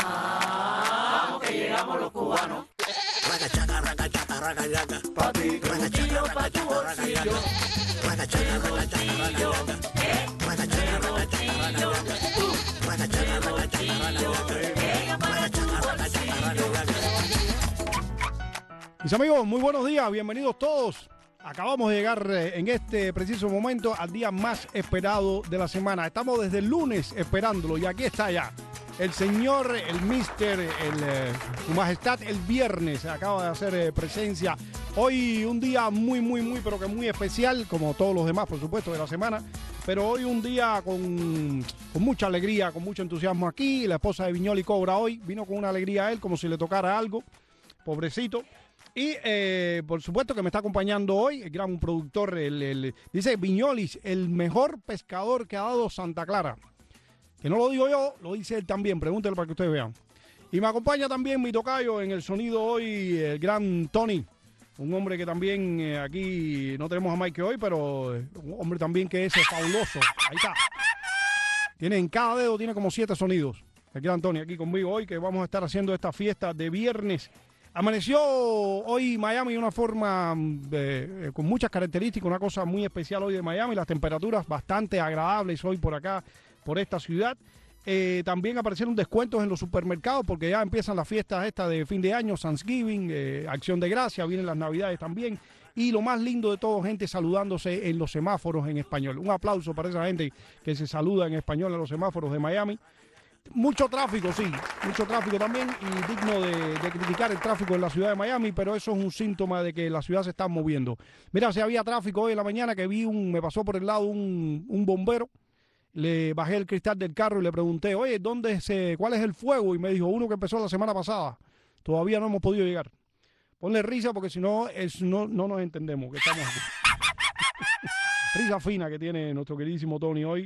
Vamos que llegamos los cubanos. Pa' ti, tu bolsillo, pa' tu bolsillo. Mis amigos, muy buenos días, bienvenidos todos. Acabamos de llegar en este preciso momento al día más esperado de la semana. Estamos desde el lunes esperándolo y aquí está ya. El señor, el mister, su majestad, el viernes acaba de hacer presencia. Hoy un día pero que muy especial, como todos los demás, por supuesto, de la semana. Pero hoy un día con mucha alegría, con mucho entusiasmo aquí. La esposa de Viñoli cobra hoy. Vino con una alegría a él, como si le tocara algo. Pobrecito. Y por supuesto que me está acompañando hoy el gran productor, dice Viñolis, el mejor pescador que ha dado Santa Clara. Que no lo digo yo, lo dice él también, pregúntelo para que ustedes vean. Y me acompaña también mi tocayo en el sonido hoy, el gran Tony. Un hombre que también aquí no tenemos a Mike hoy, pero un hombre también que es fabuloso. Ahí está. Tiene en cada dedo, tiene como 7 sonidos. El gran Tony aquí conmigo hoy, que vamos a estar haciendo esta fiesta de viernes. Amaneció hoy Miami de una forma con muchas características, una cosa muy especial hoy de Miami, las temperaturas bastante agradables hoy por acá, por esta ciudad. También aparecieron descuentos en los supermercados porque ya empiezan las fiestas estas de fin de año, Thanksgiving, Acción de Gracia, vienen las Navidades también. Y lo más lindo de todo, gente saludándose en los semáforos en español. Un aplauso para esa gente que se saluda en español en los semáforos de Miami. Mucho tráfico, sí, mucho tráfico también y digno de criticar el tráfico en la ciudad de Miami, pero eso es un síntoma de que la ciudad se está moviendo. Mira, si había tráfico hoy en la mañana que me pasó por el lado un bombero, le bajé el cristal del carro y le pregunté, oye, ¿cuál es el fuego? Y me dijo, uno que empezó la semana pasada, todavía no hemos podido llegar. Ponle risa porque si no, no nos entendemos que estamos aquí. Risa fina que tiene nuestro queridísimo Tony hoy.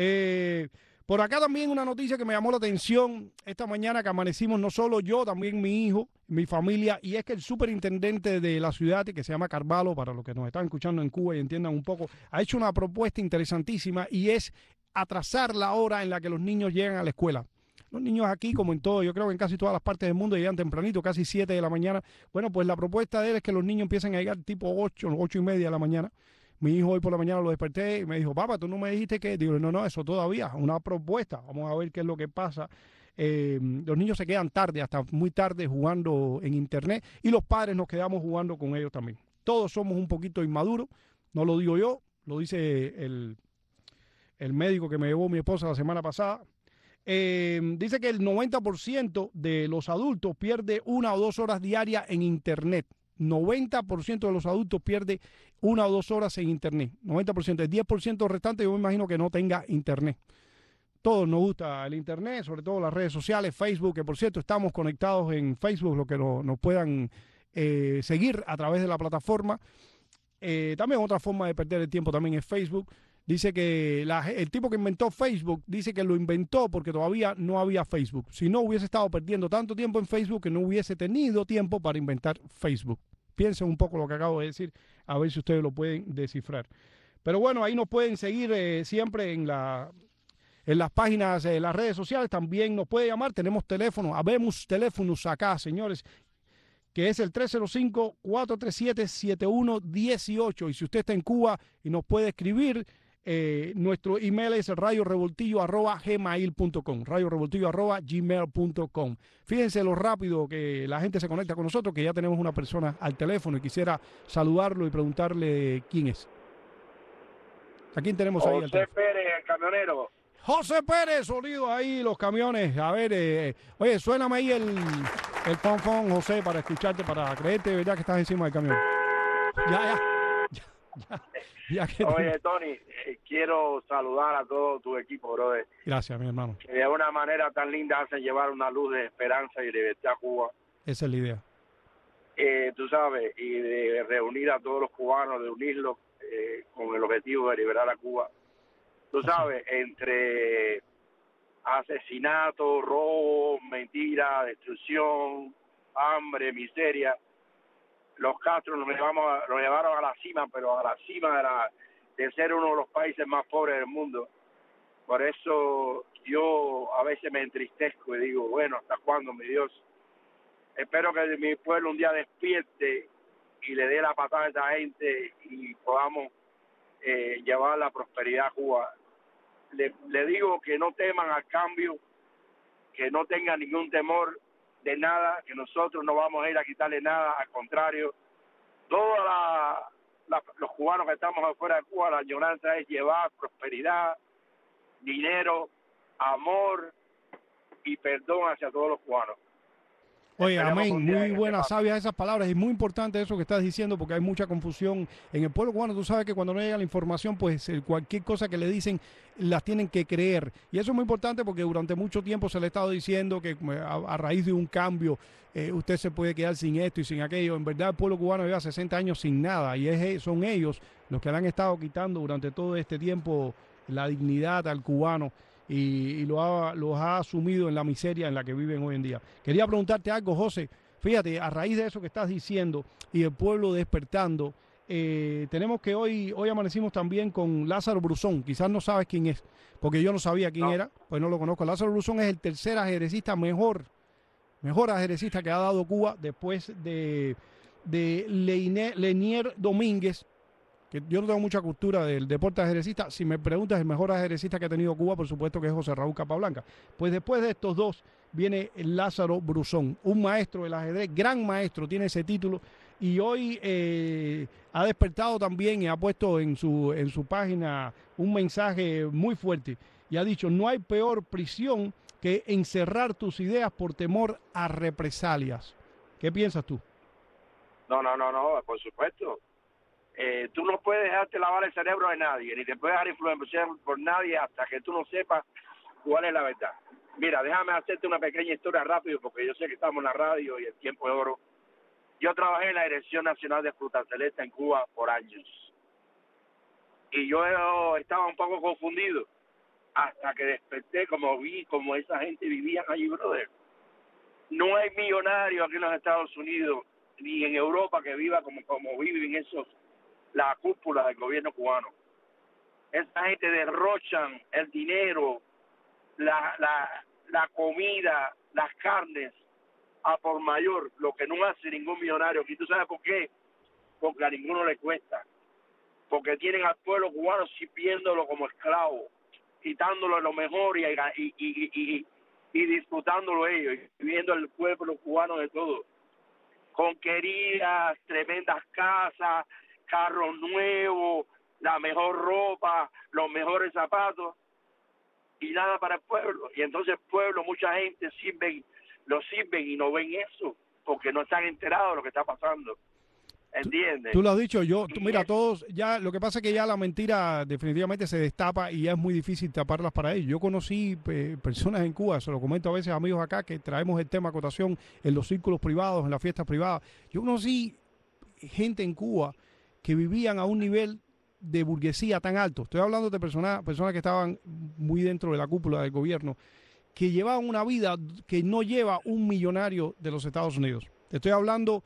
Por acá también una noticia que me llamó la atención esta mañana que amanecimos, no solo yo, también mi hijo, mi familia, y es que el superintendente de la ciudad, que se llama Carvalho, para los que nos están escuchando en Cuba y entiendan un poco, ha hecho una propuesta interesantísima y es atrasar la hora en la que los niños llegan a la escuela. Los niños aquí, como en todo, yo creo que en casi todas las partes del mundo llegan tempranito, casi 7 de la mañana. Bueno, pues la propuesta de él es que los niños empiecen a llegar tipo 8 y media de la mañana. Mi hijo hoy por la mañana lo desperté y me dijo, papá, tú no me dijiste que... Digo, no, eso todavía, una propuesta. Vamos a ver qué es lo que pasa. Los niños se quedan tarde, hasta muy tarde jugando en internet y los padres nos quedamos jugando con ellos también. Todos somos un poquito inmaduros, no lo digo yo, lo dice el médico que me llevó mi esposa la semana pasada. Dice que el 90% de los adultos pierde 1 o 2 horas diarias en internet. 90% de los adultos pierde 1 o 2 horas en internet. 90%. El 10% restante yo me imagino que no tenga internet. Todos nos gusta el internet, sobre todo las redes sociales, Facebook, que por cierto estamos conectados en Facebook, lo que nos puedan seguir a través de la plataforma. También otra forma de perder el tiempo también es Facebook. Dice que el tipo que inventó Facebook dice que lo inventó porque todavía no había Facebook. Si no, hubiese estado perdiendo tanto tiempo en Facebook que no hubiese tenido tiempo para inventar Facebook. Piensen un poco lo que acabo de decir, a ver si ustedes lo pueden descifrar. Pero bueno, ahí nos pueden seguir siempre en las páginas, en las redes sociales. También nos puede llamar, tenemos teléfono, habemos teléfonos acá, señores, que es el 305-437-7118. Y si usted está en Cuba y nos puede escribir, nuestro email es radiorevoltillo@gmail.com, radiorevoltillo@gmail.com. Fíjense lo rápido que la gente se conecta con nosotros, que ya tenemos una persona al teléfono y quisiera saludarlo y preguntarle quién es. ¿A quién tenemos ahí? José Pérez, el camionero. José Pérez, sonido ahí, los camiones. A ver, oye, suéname ahí el fon, José, para escucharte, para creerte, ¿verdad? Que estás encima del camión. Ya que Oye, Tony, quiero saludar a todo tu equipo, brother. Gracias, mi hermano. Que de una manera tan linda hacen llevar una luz de esperanza y libertad a Cuba. Esa es la idea. Tú sabes, y de reunir a todos los cubanos, de unirlos con el objetivo de liberar a Cuba. Tú sabes, entre asesinatos, robos, mentiras, destrucción, hambre, miseria, los Castro nos llevaron a la cima, pero a la cima de ser uno de los países más pobres del mundo. Por eso yo a veces me entristezco y digo, bueno, ¿hasta cuándo, mi Dios? Espero que mi pueblo un día despierte y le dé la patada a esa gente y podamos llevar la prosperidad a Cuba. Le digo que no teman al cambio, que no tengan ningún temor de nada, que nosotros no vamos a ir a quitarle nada, al contrario, todos los cubanos que estamos afuera de Cuba, la añoranza es llevar prosperidad, dinero, amor y perdón hacia todos los cubanos. Oye, Esperemos que amén, un día muy llegue buenas, ese sabias esas palabras y muy importante eso que estás diciendo porque hay mucha confusión en el pueblo cubano. Tú sabes que cuando no llega la información, pues cualquier cosa que le dicen las tienen que creer. Y eso es muy importante porque durante mucho tiempo se le ha estado diciendo que a raíz de un cambio usted se puede quedar sin esto y sin aquello. En verdad el pueblo cubano lleva 60 años sin nada y son ellos los que le han estado quitando durante todo este tiempo la dignidad al cubano. Y los ha asumido en la miseria en la que viven hoy en día. Quería preguntarte algo, José. Fíjate, a raíz de eso que estás diciendo y el pueblo despertando, tenemos que hoy amanecimos también con Lázaro Bruzón. Quizás no sabes quién es, porque yo no sabía quién era, pues no lo conozco. Lázaro Bruzón es el tercer ajedrecista mejor ajedrecista que ha dado Cuba después de Lenier Domínguez, que yo no tengo mucha cultura del deporte ajedrecista. Si me preguntas el mejor ajedrecista que ha tenido Cuba, por supuesto que es José Raúl Capablanca. Pues después de estos dos viene Lázaro Bruzón, un maestro del ajedrez, gran maestro, tiene ese título y hoy ha despertado también y ha puesto en su página un mensaje muy fuerte y ha dicho: no hay peor prisión que encerrar tus ideas por temor a represalias. ¿Qué piensas tú? No, por supuesto. Tú no puedes dejarte lavar el cerebro de nadie, ni te puedes dejar influenciar por nadie hasta que tú no sepas cuál es la verdad. Mira, déjame hacerte una pequeña historia rápido, porque yo sé que estamos en la radio y el tiempo es oro. Yo trabajé en la Dirección Nacional de Fruta Celeste en Cuba por años. Y yo estaba un poco confundido hasta que desperté, como vi como esa gente vivía allí, brother. No hay millonario aquí en los Estados Unidos, ni en Europa que viva como viven la cúpula del gobierno cubano. Esa gente derrochan el dinero, la comida, las carnes a por mayor, lo que no hace ningún millonario. ¿Y tú sabes por qué? Porque a ninguno le cuesta. Porque tienen al pueblo cubano sirviéndolo como esclavo, quitándolo lo mejor y disfrutándolo ellos, y viviendo el pueblo cubano de todo. Con queridas, tremendas casas, carros nuevos, la mejor ropa, los mejores zapatos y nada para el pueblo. Y entonces el pueblo, mucha gente lo sirven y no ven eso porque no están enterados de lo que está pasando. ¿Entiendes? Tú lo has dicho, mira, todos, ya lo que pasa es que ya la mentira definitivamente se destapa y ya es muy difícil taparlas para ellos. Yo conocí personas en Cuba, se lo comento a veces a amigos acá, que traemos el tema acotación en los círculos privados, en las fiestas privadas. Yo conocí gente en Cuba que vivían a un nivel de burguesía tan alto. Estoy hablando de personas que estaban muy dentro de la cúpula del gobierno, que llevaban una vida que no lleva un millonario de los Estados Unidos. Te estoy hablando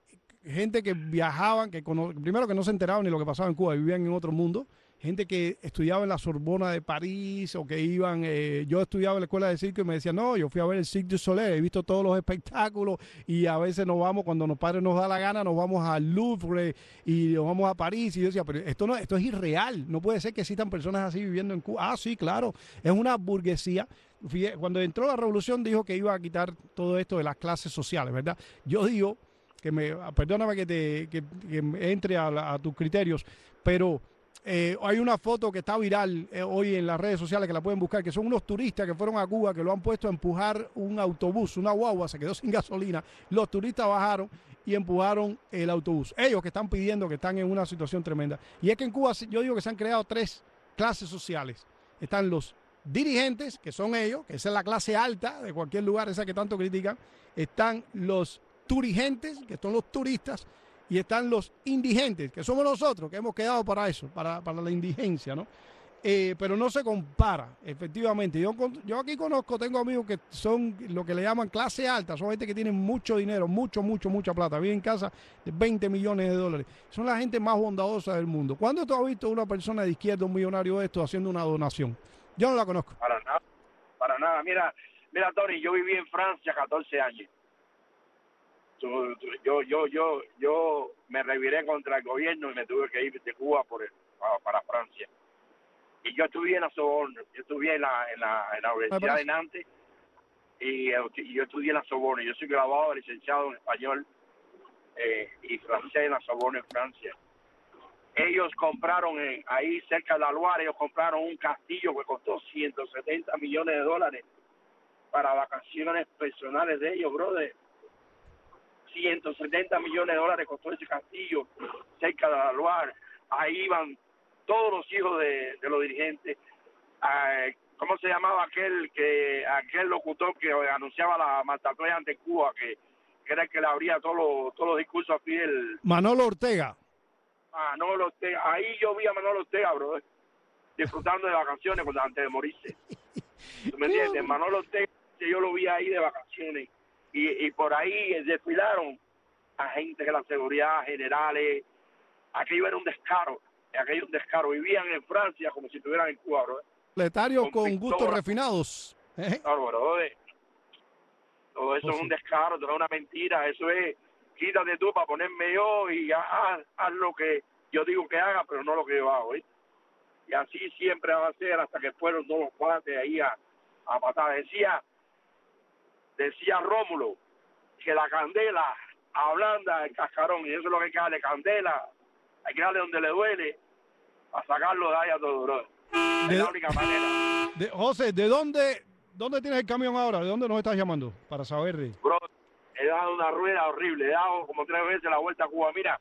gente que viajaban, primero que no se enteraban ni lo que pasaba en Cuba, vivían en otro mundo. Gente que estudiaba en la Sorbona de París o que iban, yo estudiaba en la escuela de circo y me decían, no, yo fui a ver el Cirque du Soleil, he visto todos los espectáculos y a veces nos vamos, cuando los padres nos da la gana, nos vamos al Louvre y nos vamos a París. Y yo decía, pero esto es irreal, no puede ser que existan personas así viviendo en Cuba. Ah, sí, claro, es una burguesía. Cuando entró la revolución dijo que iba a quitar todo esto de las clases sociales, ¿verdad? Yo digo, perdóname que entre a tus criterios, pero hay una foto que está viral hoy en las redes sociales que la pueden buscar, que son unos turistas que fueron a Cuba, que lo han puesto a empujar un autobús, una guagua, se quedó sin gasolina, los turistas bajaron y empujaron el autobús. Ellos que están pidiendo, que están en una situación tremenda. Y es que en Cuba yo digo que se han creado 3 clases sociales. Están los dirigentes, que son ellos, que esa es la clase alta de cualquier lugar, esa que tanto critican. Están los turigentes, que son los turistas, y están los indigentes, que somos nosotros, que hemos quedado para eso, para la indigencia, ¿no? Pero no se compara, efectivamente. Yo aquí tengo amigos que son lo que le llaman clase alta, son gente que tienen mucho dinero, mucha plata, viven en casa de 20 millones de dólares. Son la gente más bondadosa del mundo. ¿Cuándo tú has visto una persona de izquierda, un millonario de esto, haciendo una donación? Yo no la conozco. Para nada, para nada. Mira, Tony, yo viví en Francia 14 años. Yo me reviré contra el gobierno y me tuve que ir de Cuba para Francia. Y yo estudié en la Sorbonne, yo estudié en la Universidad de Nantes y yo estudié en la Sorbonne. Yo soy graduado, licenciado en español y francés en la Sorbonne en Francia. Ellos compraron ahí cerca de la Loire, ellos compraron un castillo que costó 170 millones de dólares para vacaciones personales de ellos, brother. 170 millones de dólares costó ese castillo cerca de la Loire. Ahí iban todos los hijos de los dirigentes. ¿Cómo se llamaba aquel locutor que anunciaba la matatoya ante Cuba, que era el que le abría todos los discursos a Fidel? Manolo Ortega. Manolo Ortega. Ahí yo vi a Manolo Ortega, bro, disfrutando de vacaciones antes de morirse. ¿Tú me entiendes? Manolo Ortega, yo lo vi ahí de vacaciones. Y por ahí desfilaron agentes de la seguridad, generales. Aquello era un descaro. Vivían en Francia como si estuvieran en Cuba, bro. Letarios con gustos refinados. Claro, bro. Todo eso es un descaro, todo es una mentira. Eso es, quítate tú para ponerme yo y haz lo que yo digo que haga, pero no lo que yo hago, ¿eh? Y así siempre va a ser hasta que fueron todos los cuates ahí a matar. Decía Rómulo que la candela ablanda el cascarón, y eso es lo que hay que darle, candela, hay que darle donde le duele para sacarlo de ahí a todo, bro. Es la única manera. José, ¿de dónde tienes el camión ahora? ¿De dónde nos estás llamando? Para saber. Bro, he dado una rueda horrible, he dado como 3 veces la vuelta a Cuba. Mira,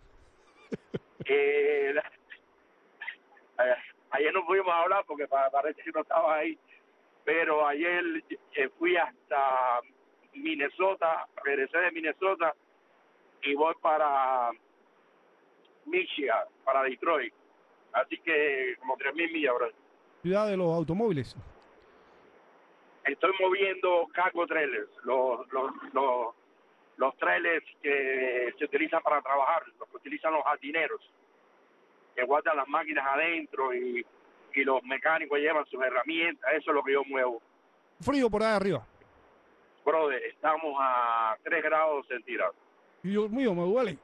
ayer no pudimos hablar porque parece que no estaba ahí, pero ayer fui hasta Minnesota, regresé de Minnesota y voy para Michigan, para Detroit. Así que como 3,000 millas, bro. Ciudad de los automóviles. Estoy moviendo cargo trailers, los trailers que se utilizan para trabajar, los que utilizan los jardineros, que guardan las máquinas adentro y los mecánicos llevan sus herramientas. Eso es lo que yo muevo. Frío por ahí arriba. Brother, estamos a 3 grados centígrados. Dios mío, me duele.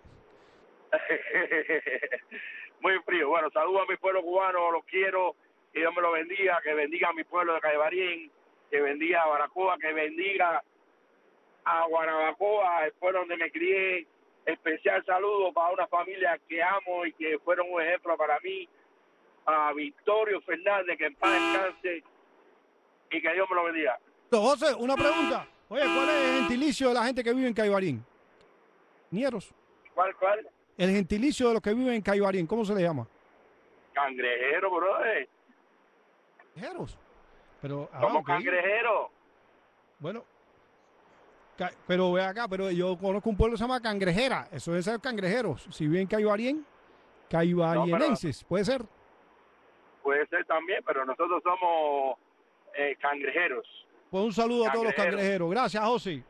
Muy frío. Bueno, saludo a mi pueblo cubano, los quiero, que Dios me lo bendiga, que bendiga a mi pueblo de Caibarín, que bendiga a Baracoa, que bendiga a Guanabacoa, el pueblo donde me crié. Especial saludo para una familia que amo y que fueron un ejemplo para mí, a Victorio Fernández, que en paz descanse y que Dios me lo bendiga. José, una pregunta. Oye, ¿cuál es el gentilicio de la gente que vive en Caibarín? Nieros. ¿Cuál? El gentilicio de los que viven en Caibarín, ¿cómo se le llama? Cangrejero, brother. Cangrejeros. Pero, Somos okay. cangrejeros. Bueno, pero ve acá, pero yo conozco un pueblo que se llama Cangrejera. Eso debe ser cangrejeros. Si viven en Caibarien, caibarienenses, ¿puede ser? Puede ser también, pero nosotros somos cangrejeros. Pues un saludo a todos los cangrejeros. Gracias, José.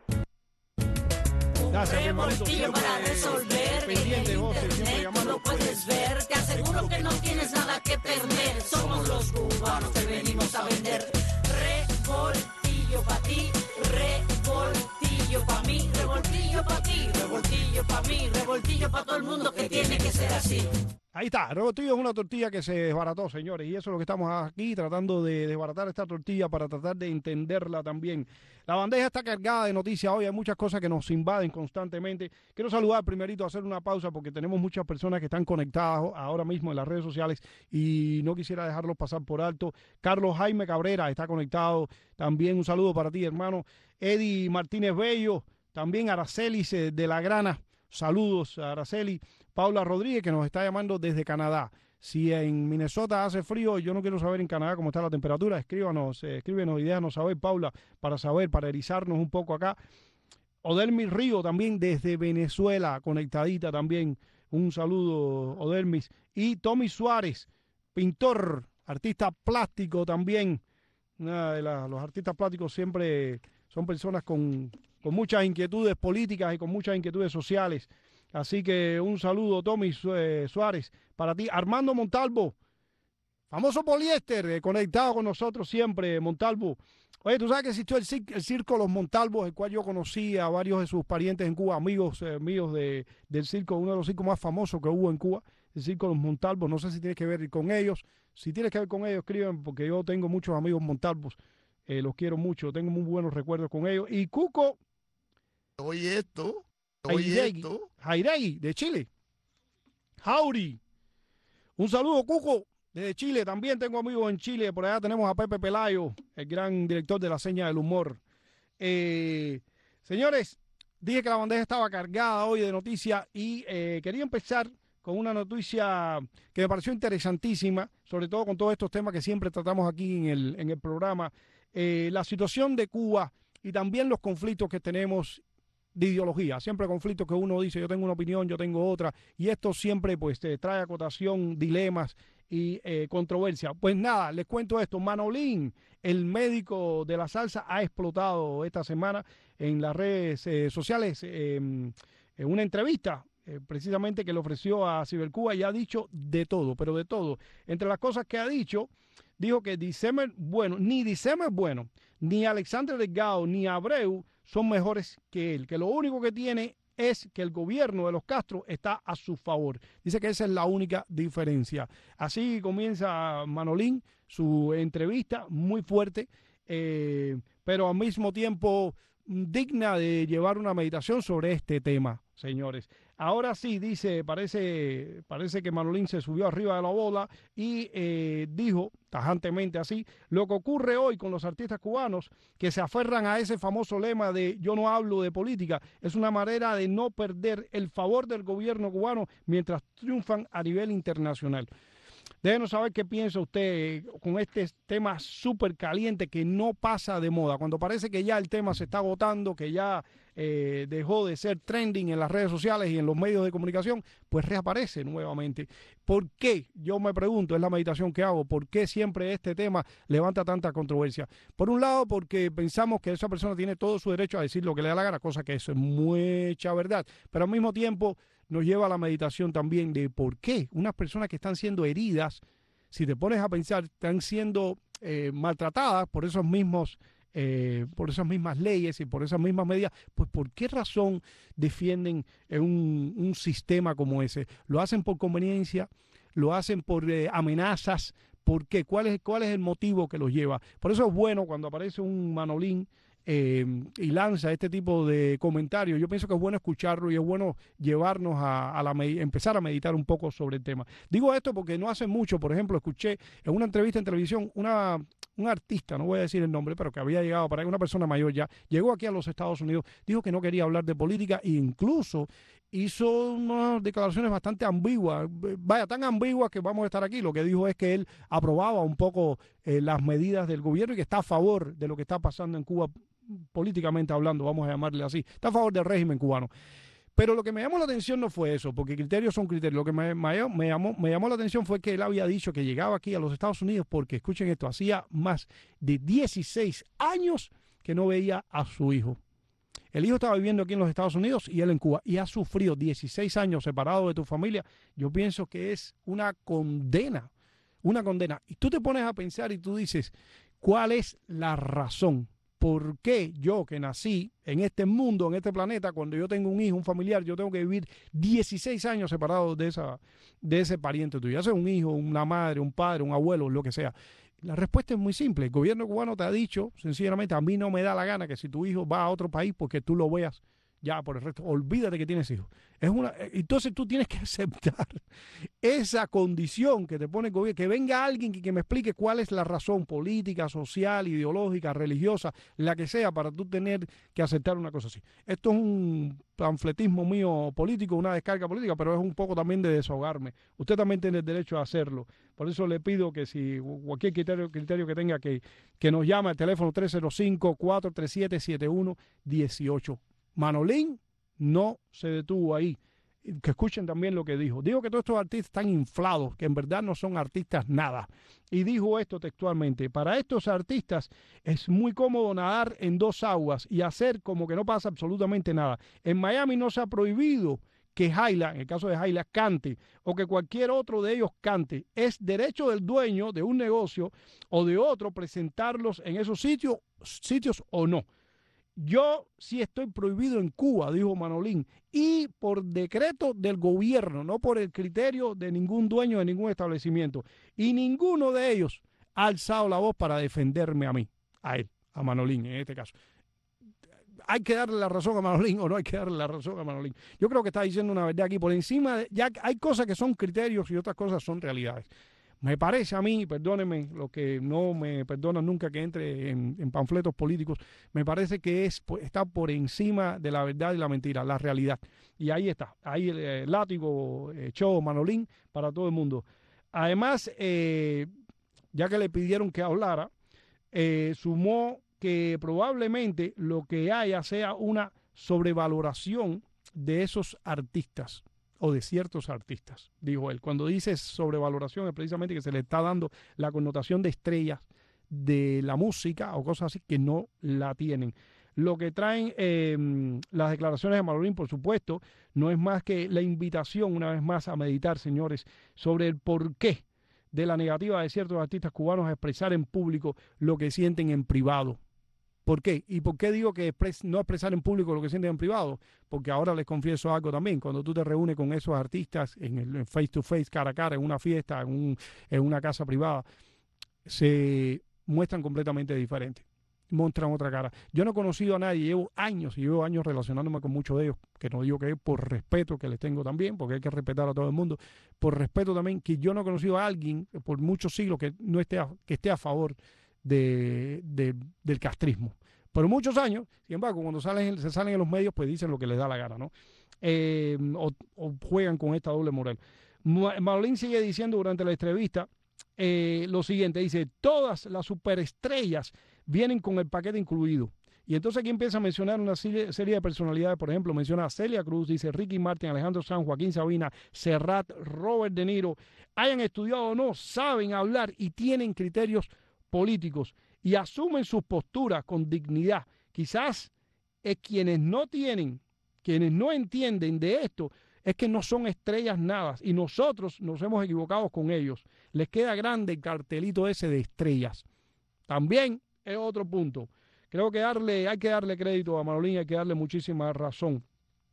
Gracias, hermanito. Siempre para resolver. pendiente, José. Siempre llamando. Lo puedes ver. Te aseguro que no tienes nada que perder. Somos los cubanos que venimos a vender. Revoltillo pa' ti, revoltillo pa' mí, revoltillo pa' ti, revoltillo pa' mí, revoltillo pa' todo el mundo, que tiene que ser así. Ahí está, el revoltillo es una tortilla que se desbarató, señores, y eso es lo que estamos aquí tratando de desbaratar esta tortilla para tratar de entenderla también. La bandeja está cargada de noticias hoy, hay muchas cosas que nos invaden constantemente. Quiero saludar primerito, hacer una pausa porque tenemos muchas personas que están conectadas ahora mismo en las redes sociales y no quisiera dejarlos pasar por alto. Carlos Jaime Cabrera está conectado, también un saludo para ti, hermano. Eddie Martínez Bello, también Araceli de La Grana, saludos a Araceli. Paula Rodríguez, que nos está llamando desde Canadá. Si en Minnesota hace frío, yo no quiero saber en Canadá cómo está la temperatura, escríbenos y déjanos saber, Paula, para erizarnos un poco acá. Odelmis Río también desde Venezuela, conectadita también. Un saludo, Odelmis. Y Tommy Suárez, pintor, artista plástico también. Los artistas plásticos siempre son personas con muchas inquietudes políticas y con muchas inquietudes sociales. Así que un saludo, Tommy Suárez, para ti. Armando Montalvo, Famoso poliéster, conectado con nosotros siempre, Montalvo. Oye, tú sabes que existió el circo Los Montalvos, el cual yo conocí a varios de sus parientes en Cuba, amigos míos del circo, uno de los circos más famosos que hubo en Cuba, el circo Los Montalvos. No sé si tienes que ver con ellos. Si tienes que ver con ellos, escriben, porque yo tengo muchos amigos Montalvos. Los quiero mucho, tengo muy buenos recuerdos con ellos. Y Cuco Jairegui, de Chile. Howdy. Un saludo, Cuco, desde Chile. También tengo amigos en Chile. Por allá tenemos a Pepe Pelayo, el gran director de La Seña del Humor. Señores, dije que la bandeja estaba cargada hoy de noticias y quería empezar con una noticia que me pareció interesantísima, sobre todo con todos estos temas que siempre tratamos aquí en el programa. La situación de Cuba y también los conflictos que tenemos de ideología, siempre conflictos que uno dice, yo tengo una opinión, yo tengo otra, y esto siempre pues trae acotación, dilemas y controversia. Pues nada, les cuento esto. Manolín, el médico de la salsa, ha explotado esta semana en las redes sociales en una entrevista precisamente que le ofreció a Cibercuba, y ha dicho de todo, pero de todo. Entre las cosas que ha dicho, dijo que December Bueno, ni Alexander Delgado, ni Abreu son mejores que él, que lo único que tiene es que el gobierno de los Castro está a su favor. Dice que esa es la única diferencia. Así comienza Manolín su entrevista, muy fuerte, pero al mismo tiempo digna de llevar una meditación sobre este tema, señores. Ahora sí, dice, parece que Manolín se subió arriba de la bola y dijo tajantemente así: lo que ocurre hoy con los artistas cubanos que se aferran a ese famoso lema de yo no hablo de política, es una manera de no perder el favor del gobierno cubano mientras triunfan a nivel internacional. Déjenos saber qué piensa usted con este tema súper caliente que no pasa de moda. Cuando parece que ya el tema se está agotando, que ya dejó de ser trending en las redes sociales y en los medios de comunicación, pues reaparece nuevamente. ¿Por qué? Yo me pregunto, es la meditación que hago, ¿por qué siempre este tema levanta tanta controversia? Por un lado, porque pensamos que esa persona tiene todo su derecho a decir lo que le da la gana, cosa que eso es mucha verdad, pero al mismo tiempo nos lleva a la meditación también de por qué unas personas que están siendo heridas, si te pones a pensar, están siendo maltratadas por esos mismos por esas mismas leyes y por esas mismas medidas, pues ¿por qué razón defienden un sistema como ese? ¿Lo hacen por conveniencia? ¿Lo hacen por amenazas? ¿Por qué? ¿Cuál es el motivo que los lleva? Por eso es bueno cuando aparece un Manolín y lanza este tipo de comentarios. Yo pienso que es bueno escucharlo y es bueno llevarnos empezar a meditar un poco sobre el tema. Digo esto porque no hace mucho, por ejemplo, escuché en una entrevista en televisión un artista, no voy a decir el nombre, pero que había llegado para una persona mayor ya, llegó aquí a los Estados Unidos, dijo que no quería hablar de política e incluso hizo unas declaraciones bastante ambiguas, vaya, tan ambiguas que vamos a estar aquí. Lo que dijo es que él aprobaba un poco las medidas del gobierno y que está a favor de lo que está pasando en Cuba políticamente hablando, vamos a llamarle así, está a favor del régimen cubano. Pero lo que me llamó la atención no fue eso, porque criterios son criterios. Lo que me llamó la atención fue que él había dicho que llegaba aquí a los Estados Unidos porque, escuchen esto, hacía más de 16 años que no veía a su hijo. El hijo estaba viviendo aquí en los Estados Unidos y él en Cuba, y ha sufrido 16 años separado de tu familia. Yo pienso que es una condena, una condena. Y tú te pones a pensar y tú dices, ¿cuál es la razón? ¿Por qué yo, que nací en este mundo, en este planeta, cuando yo tengo un hijo, un familiar, yo tengo que vivir 16 años separado de ese pariente tuyo? Ya sea un hijo, una madre, un padre, un abuelo, lo que sea. La respuesta es muy simple. El gobierno cubano te ha dicho, sencillamente, a mí no me da la gana que si tu hijo va a otro país porque tú lo veas ya por el resto, olvídate que tienes hijos. Entonces tú tienes que aceptar esa condición que te pone el gobierno, que venga alguien que me explique cuál es la razón política, social, ideológica, religiosa, la que sea, para tú tener que aceptar una cosa así. Esto es un panfletismo mío político, una descarga política, pero es un poco también de desahogarme. Usted también tiene el derecho a hacerlo. Por eso le pido que si cualquier criterio que tenga, que nos llame al teléfono 305-437-7118. Manolín no se detuvo ahí. Que escuchen también lo que dijo. Dijo que todos estos artistas están inflados, que en verdad no son artistas nada. Y dijo esto textualmente: para estos artistas es muy cómodo nadar en dos aguas y hacer como que no pasa absolutamente nada. En Miami no se ha prohibido que Jaila, en el caso de Jaila, cante o que cualquier otro de ellos cante. Es derecho del dueño de un negocio o de otro presentarlos en esos sitios o no. Yo sí estoy prohibido en Cuba, dijo Manolín, y por decreto del gobierno, no por el criterio de ningún dueño de ningún establecimiento. Y ninguno de ellos ha alzado la voz para defenderme a mí, a él, a Manolín en este caso. ¿Hay que darle la razón a Manolín o no hay que darle la razón a Manolín? Yo creo que está diciendo una verdad aquí. Por encima, ya hay cosas que son criterios y otras cosas son realidades. Me parece a mí, perdónenme, lo que no me perdonan nunca que entre en panfletos políticos, me parece que está por encima de la verdad y la mentira, la realidad. Y ahí está, ahí el látigo echó Manolín para todo el mundo. Además, ya que le pidieron que hablara, sumó que probablemente lo que haya sea una sobrevaloración de esos artistas o de ciertos artistas, dijo él. Cuando dice sobrevaloración es precisamente que se le está dando la connotación de estrellas de la música o cosas así que no la tienen. Lo que traen las declaraciones de Manolín, por supuesto, no es más que la invitación, una vez más, a meditar, señores, sobre el porqué de la negativa de ciertos artistas cubanos a expresar en público lo que sienten en privado. ¿Por qué? ¿Y por qué digo que no expresar en público lo que sienten en privado? Porque ahora les confieso algo también. Cuando tú te reúnes con esos artistas en face to face, cara a cara, en una fiesta, en una casa privada, se muestran completamente diferentes. Muestran otra cara. Yo no he conocido a nadie, llevo años relacionándome con muchos de ellos, que no digo que es por respeto que les tengo también, porque hay que respetar a todo el mundo, por respeto también, que yo no he conocido a alguien por muchos siglos que esté a favor del castrismo. Por muchos años, sin embargo, cuando se salen en los medios, pues dicen lo que les da la gana, ¿no? O juegan con esta doble moral. Manolín sigue diciendo durante la entrevista lo siguiente, dice, todas las superestrellas vienen con el paquete incluido. Y entonces aquí empieza a mencionar una serie de personalidades, por ejemplo, menciona a Celia Cruz, dice Ricky Martin, Alejandro Sanz, Joaquín Sabina, Serrat, Robert De Niro, hayan estudiado o no, saben hablar y tienen criterios políticos y asumen sus posturas con dignidad. Quizás es quienes no entienden de esto, es que no son estrellas nada y nosotros nos hemos equivocado con ellos. Les queda grande el cartelito ese de estrellas. También es otro punto. Creo que hay que darle crédito a Manolín, hay que darle muchísima razón.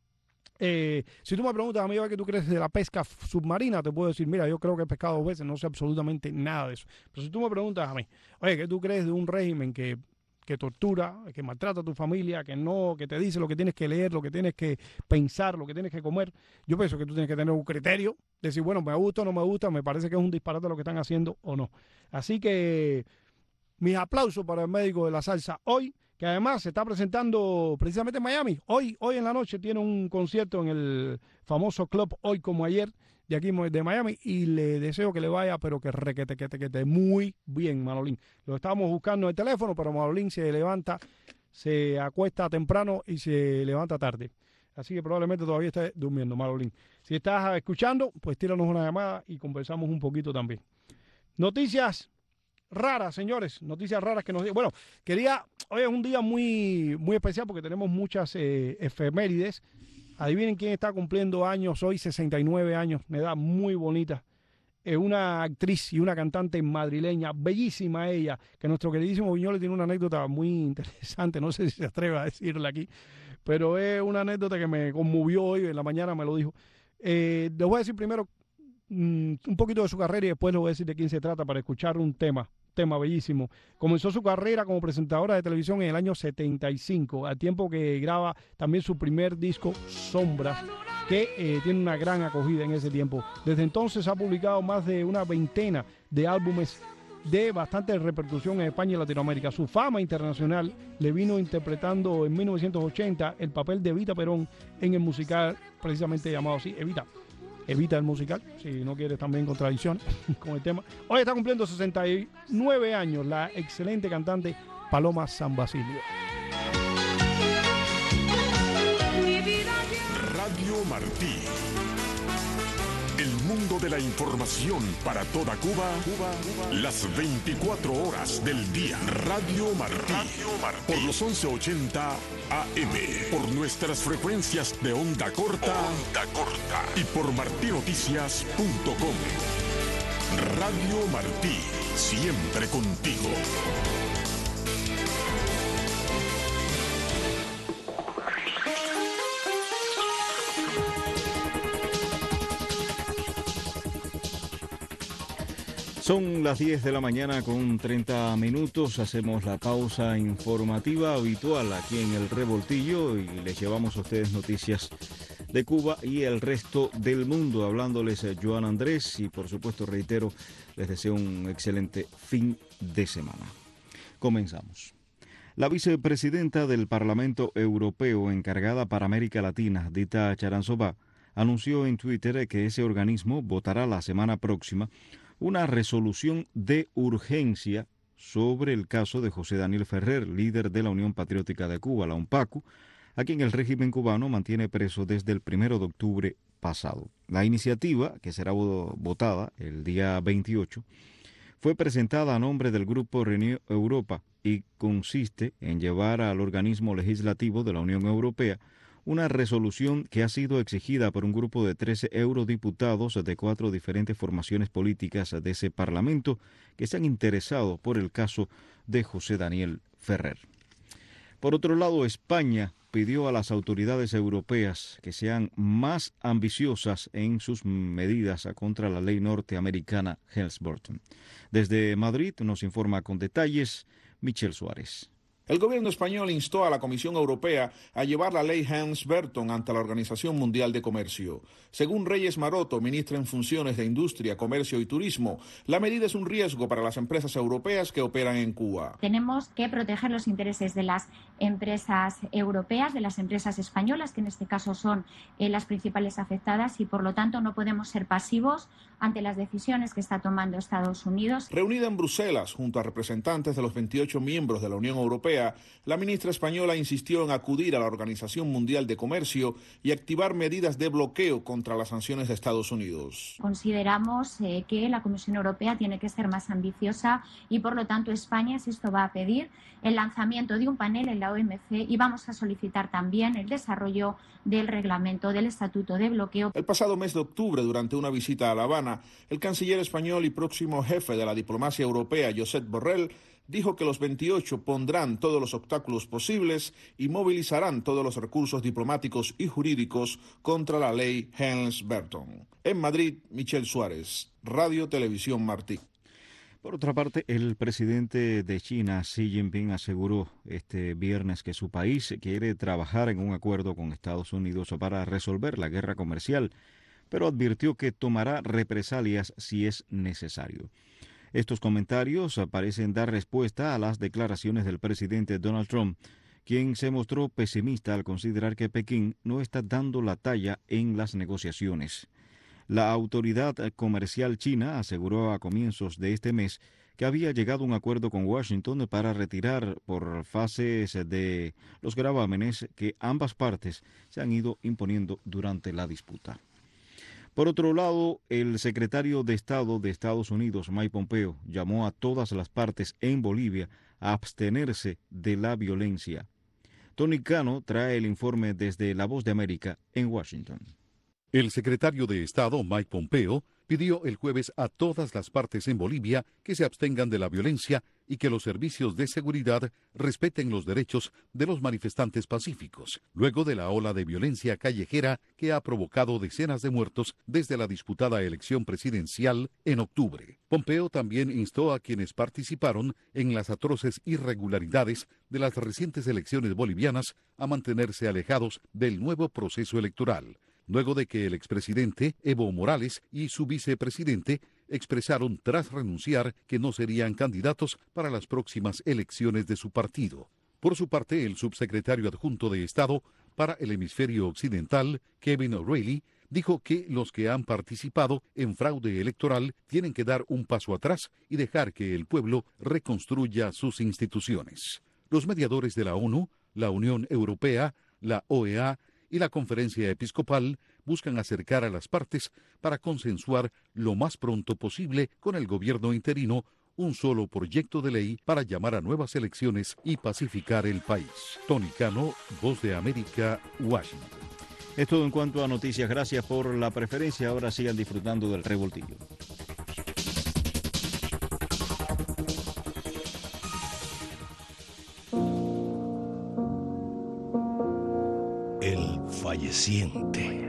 Si tú me preguntas a mí qué tú crees de la pesca submarina, te puedo decir, mira, yo creo que he pescado 2 veces, no sé absolutamente nada de eso. Pero si tú me preguntas a mí, oye, ¿qué tú crees de un régimen que tortura, que maltrata a tu familia, que te dice lo que tienes que leer, lo que tienes que pensar, lo que tienes que comer? Yo pienso que tú tienes que tener un criterio, decir, bueno, me gusta o no me gusta, me parece que es un disparate lo que están haciendo o no. Así que mis aplausos para el médico de la salsa hoy, que además se está presentando precisamente en Miami. Hoy en la noche tiene un concierto en el famoso club Hoy Como Ayer, de aquí de Miami, y le deseo que le vaya, pero que requete muy bien, Manolín. Lo estábamos buscando en el teléfono, pero Manolín se acuesta temprano y se levanta tarde. Así que probablemente todavía esté durmiendo, Manolín. Si estás escuchando, pues tíranos una llamada y conversamos un poquito también. Noticias raras, señores, noticias raras que nos... Bueno, hoy es un día muy, muy especial porque tenemos muchas efemérides. Adivinen quién está cumpliendo años hoy, 69 años, una edad muy bonita. Es una actriz y una cantante madrileña, bellísima ella, que nuestro queridísimo Viñoles tiene una anécdota muy interesante, no sé si se atreve a decirla aquí, pero es una anécdota que me conmovió hoy, en la mañana me lo dijo. Les voy a decir primero un poquito de su carrera y después les voy a decir de quién se trata para escuchar un tema bellísimo. Comenzó su carrera como presentadora de televisión en el año 75, al tiempo que graba también su primer disco, Sombras, que tiene una gran acogida en ese tiempo. Desde entonces ha publicado más de una veintena de álbumes de bastante repercusión en España y Latinoamérica. Su fama internacional le vino interpretando en 1980 el papel de Evita Perón en el musical precisamente llamado así, Evita el musical, si no quieres también contradicción con el tema. Hoy está cumpliendo 69 años la excelente cantante Paloma San Basilio. Radio Martí, el mundo de la información para toda Cuba, las 24 horas del día. Radio Martí, por los 1180 AM, por nuestras frecuencias de onda corta y por martinoticias.com. Radio Martí, siempre contigo. Son las 10 de la mañana con 30 minutos. Hacemos la pausa informativa habitual aquí en El Revoltillo y les llevamos a ustedes noticias de Cuba y el resto del mundo. Hablándoles a Joan Andrés y por supuesto reitero, les deseo un excelente fin de semana. Comenzamos. La vicepresidenta del Parlamento Europeo encargada para América Latina, Dita Charanzová, anunció en Twitter que ese organismo votará la semana próxima una resolución de urgencia sobre el caso de José Daniel Ferrer, líder de la Unión Patriótica de Cuba, la UNPACU, a quien el régimen cubano mantiene preso desde el 1 de octubre pasado. La iniciativa, que será votada el día 28, fue presentada a nombre del Grupo Renew Europa y consiste en llevar al organismo legislativo de la Unión Europea una resolución que ha sido exigida por un grupo de 13 eurodiputados de 4 diferentes formaciones políticas de ese Parlamento que se han interesado por el caso de José Daniel Ferrer. Por otro lado, España pidió a las autoridades europeas que sean más ambiciosas en sus medidas contra la ley norteamericana Helms-Burton. Desde Madrid nos informa con detalles Michel Suárez. El gobierno español instó a la Comisión Europea a llevar la ley Helms-Burton ante la Organización Mundial de Comercio. Según Reyes Maroto, ministra en funciones de Industria, Comercio y Turismo, la medida es un riesgo para las empresas europeas que operan en Cuba. Tenemos que proteger los intereses de las empresas europeas, de las empresas españolas, que en este caso son las principales afectadas, y por lo tanto no podemos ser pasivos ante las decisiones que está tomando Estados Unidos. Reunida en Bruselas junto a representantes de los 28 miembros de la Unión Europea, la ministra española insistió en acudir a la Organización Mundial de Comercio y activar medidas de bloqueo contra las sanciones de Estados Unidos. Consideramos que la Comisión Europea tiene que ser más ambiciosa y por lo tanto España, si esto va a pedir el lanzamiento de un panel en la OMC y vamos a solicitar también el desarrollo del reglamento del Estatuto de Bloqueo. El pasado mes de octubre, durante una visita a La Habana, el canciller español y próximo jefe de la diplomacia europea, Josep Borrell, dijo que los 28 pondrán todos los obstáculos posibles y movilizarán todos los recursos diplomáticos y jurídicos contra la ley Helms-Burton. En Madrid, Michel Suárez, Radio Televisión Martí. Por otra parte, el presidente de China, Xi Jinping, aseguró este viernes que su país quiere trabajar en un acuerdo con Estados Unidos para resolver la guerra comercial, pero advirtió que tomará represalias si es necesario. Estos comentarios parecen dar respuesta a las declaraciones del presidente Donald Trump, quien se mostró pesimista al considerar que Pekín no está dando la talla en las negociaciones. La autoridad comercial china aseguró a comienzos de este mes que había llegado a un acuerdo con Washington para retirar por fases de los gravámenes que ambas partes se han ido imponiendo durante la disputa. Por otro lado, el secretario de Estado de Estados Unidos, Mike Pompeo, llamó a todas las partes en Bolivia a abstenerse de la violencia. Tony Cano trae el informe desde La Voz de América en Washington. El secretario de Estado, Mike Pompeo, pidió el jueves a todas las partes en Bolivia que se abstengan de la violencia y que los servicios de seguridad respeten los derechos de los manifestantes pacíficos, luego de la ola de violencia callejera que ha provocado decenas de muertos desde la disputada elección presidencial en octubre. Pompeo también instó a quienes participaron en las atroces irregularidades de las recientes elecciones bolivianas a mantenerse alejados del nuevo proceso electoral, luego de que el expresidente Evo Morales y su vicepresidente expresaron tras renunciar que no serían candidatos para las próximas elecciones de su partido. Por su parte, el subsecretario adjunto de Estado para el hemisferio occidental, Kevin O'Reilly, dijo que los que han participado en fraude electoral tienen que dar un paso atrás y dejar que el pueblo reconstruya sus instituciones. Los mediadores de la ONU, la Unión Europea, la OEA y la Conferencia Episcopal buscan acercar a las partes para consensuar lo más pronto posible con el gobierno interino un solo proyecto de ley para llamar a nuevas elecciones y pacificar el país. Tony Cano, Voz de América, Washington. Es todo en cuanto a noticias. Gracias por la preferencia. Ahora sigan disfrutando del revoltillo. El falleciente.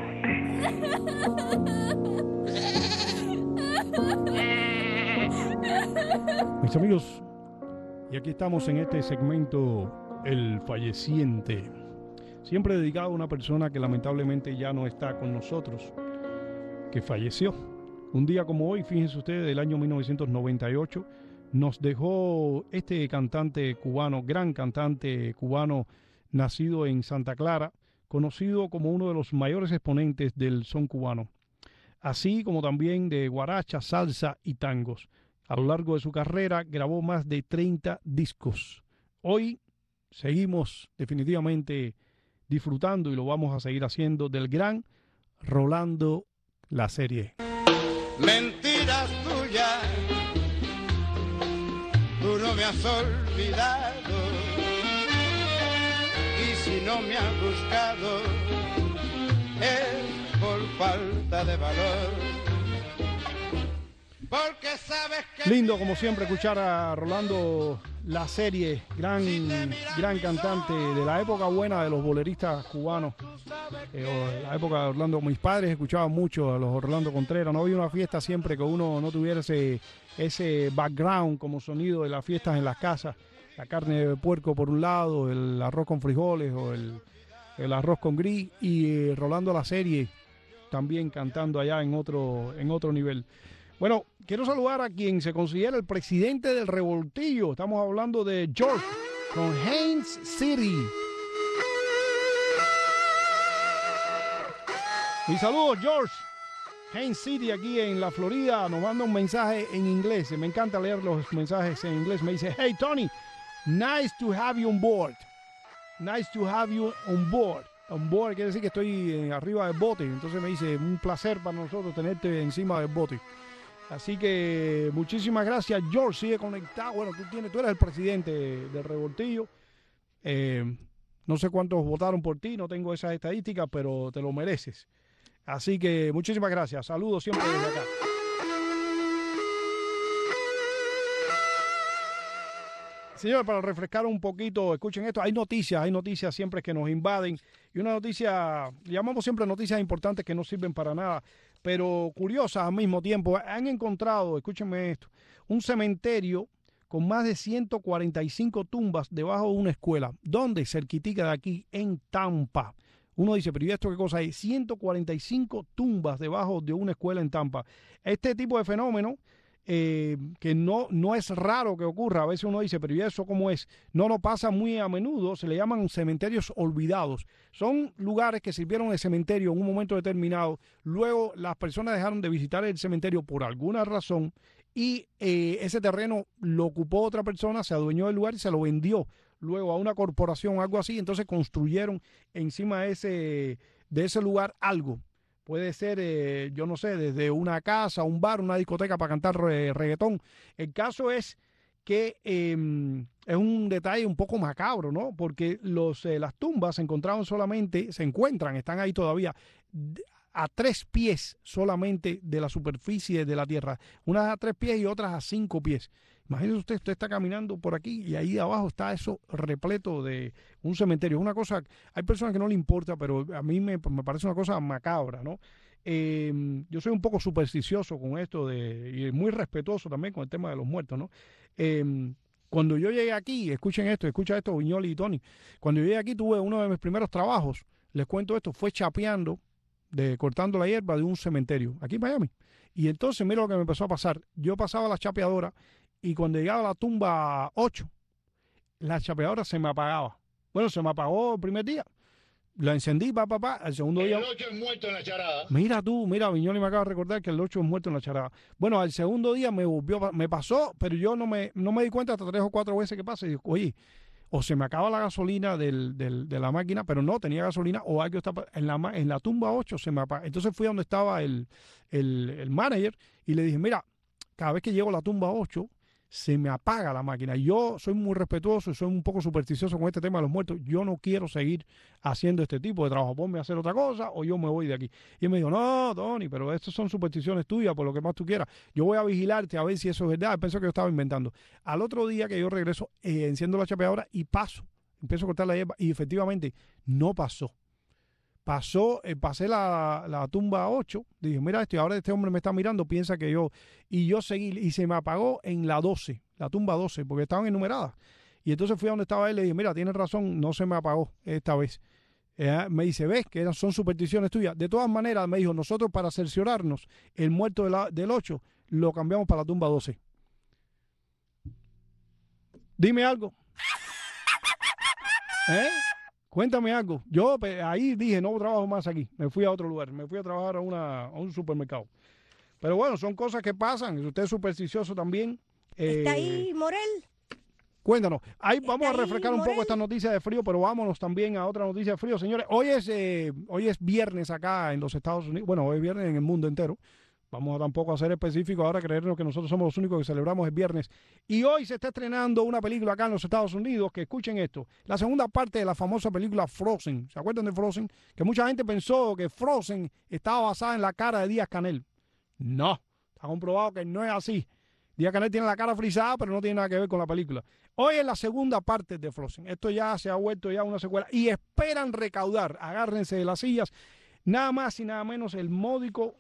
Mis amigos, y aquí estamos en este segmento, El Falleciente, siempre dedicado a una persona que lamentablemente ya no está con nosotros, que falleció. Un día como hoy, fíjense ustedes, del año 1998, nos dejó este cantante cubano, gran cantante cubano, nacido en Santa Clara, conocido como uno de los mayores exponentes del son cubano, así como también de guaracha, salsa y tangos. A lo largo de su carrera grabó más de 30 discos. Hoy seguimos definitivamente disfrutando y lo vamos a seguir haciendo del gran Rolando La Serie. Mentiras tuyas, tú no me has olvidado, y si no me has buscado es por falta de valor. Porque sabes que lindo como siempre escuchar a Rolando La Serie, gran cantante de la época buena de los boleristas cubanos, la época de Orlando. Mis padres escuchaban mucho a los Orlando Contreras. No había una fiesta siempre que uno no tuviera ese background como sonido de las fiestas en las casas. La carne de puerco por un lado, el arroz con frijoles o el arroz con gris, y Rolando La Serie también cantando allá en otro nivel. Bueno, quiero saludar a quien se considera el presidente del revoltillo. Estamos hablando de George, con Haines City. Y saludos, George. Haines City, aquí en la Florida, nos manda un mensaje en inglés. Me encanta leer los mensajes en inglés. Me dice, hey, Tony, nice to have you on board. Nice to have you on board. On board quiere decir que estoy arriba del bote. Entonces me dice, un placer para nosotros tenerte encima del bote. Así que muchísimas gracias, George. Sigue conectado. Bueno, tú eres el presidente del revoltillo. No sé cuántos votaron por ti, no tengo esas estadísticas, pero te lo mereces. Así que muchísimas gracias. Saludos siempre desde acá. Señor, para refrescar un poquito, escuchen esto, hay noticias siempre que nos invaden, y una noticia, llamamos siempre noticias importantes que no sirven para nada, pero curiosas al mismo tiempo. Han encontrado, escúchenme esto, un cementerio con más de 145 tumbas debajo de una escuela. ¿Dónde? Cerquitica de aquí, en Tampa. Uno dice, pero ¿y esto qué cosa es? 145 tumbas debajo de una escuela en Tampa. Este tipo de fenómeno, que no es raro que ocurra. A veces uno dice, pero ¿y eso cómo es? No pasa muy a menudo. Se le llaman cementerios olvidados. Son lugares que sirvieron de cementerio en un momento determinado. Luego las personas dejaron de visitar el cementerio por alguna razón, y ese terreno lo ocupó otra persona, se adueñó del lugar y se lo vendió luego a una corporación o algo así. Entonces construyeron encima de ese lugar algo. Puede ser, yo no sé, desde una casa, un bar, una discoteca para cantar reggaetón. El caso es que es un detalle un poco macabro, ¿no? Porque las tumbas se encuentran, están ahí todavía, a 3 pies solamente de la superficie de la tierra. Unas a 3 pies y otras a 5 pies. Imagínese usted está caminando por aquí y ahí de abajo está eso repleto de un cementerio. Es una cosa, hay personas que no le importa, pero a mí me parece una cosa macabra, ¿no? Yo soy un poco supersticioso con esto y muy respetuoso también con el tema de los muertos, ¿no? Cuando yo llegué aquí, escucha esto, Viñoli y Tony. Cuando yo llegué aquí tuve uno de mis primeros trabajos, les cuento esto, fue chapeando, cortando la hierba de un cementerio, aquí en Miami. Y entonces mira lo que me empezó a pasar. Yo pasaba la chapeadora y cuando llegaba a la tumba 8, la chapeadora se me apagaba. Bueno, se me apagó el primer día. La encendí, al segundo día. El 8 es muerto en la charada. Mira, Viñoli me acaba de recordar que el 8 es muerto en la charada. Bueno, al segundo día me pasó, pero yo no me di cuenta hasta 3 o 4 veces que pasa. Y digo, o se me acaba la gasolina de la máquina, pero no tenía gasolina, o algo está en la tumba 8 se me apaga. Entonces fui a donde estaba el manager y le dije, mira, cada vez que llego a la tumba 8 se me apaga la máquina. Yo soy muy respetuoso y soy un poco supersticioso con este tema de los muertos. Yo no quiero seguir haciendo este tipo de trabajo. Ponme a hacer otra cosa o yo me voy de aquí. Y él me dijo, no, Tony, pero estas son supersticiones tuyas, por lo que más tú quieras. Yo voy a vigilarte a ver si eso es verdad. Pensó que yo estaba inventando. Al otro día que yo regreso, enciendo la chapeadora y paso. Empiezo a cortar la hierba y efectivamente no pasó. Pasé la tumba 8, dije, mira esto, y ahora este hombre me está mirando, piensa que yo, y yo seguí, y se me apagó en la 12, la tumba 12, porque estaban enumeradas. Y entonces fui a donde estaba él y le dije, mira, tienes razón, no se me apagó esta vez. Me dice, ¿ves que son supersticiones tuyas? De todas maneras, me dijo, nosotros para cerciorarnos, el muerto del 8 lo cambiamos para la tumba 12. Dime algo. Cuéntame algo. Yo ahí dije, no trabajo más aquí. Me fui a otro lugar. Me fui a trabajar a un supermercado. Pero bueno, son cosas que pasan. Si usted es supersticioso también. ¿Está ahí, Morel? Cuéntanos. Ahí vamos a refrescar un poco esta noticia de frío, pero vámonos también a otra noticia de frío. Señores, hoy es viernes acá en los Estados Unidos. Bueno, hoy es viernes en el mundo entero. Vamos a tampoco a ser específicos ahora, creernos que nosotros somos los únicos que celebramos el viernes. Y hoy se está estrenando una película acá en los Estados Unidos, que escuchen esto, la segunda parte de la famosa película Frozen. ¿Se acuerdan de Frozen? Que mucha gente pensó que Frozen estaba basada en la cara de Díaz-Canel. No, está comprobado que no es así. Díaz-Canel tiene la cara frisada, pero no tiene nada que ver con la película. Hoy es la segunda parte de Frozen. Esto ya se ha vuelto ya una secuela. Y esperan recaudar, agárrense de las sillas, nada más y nada menos el módico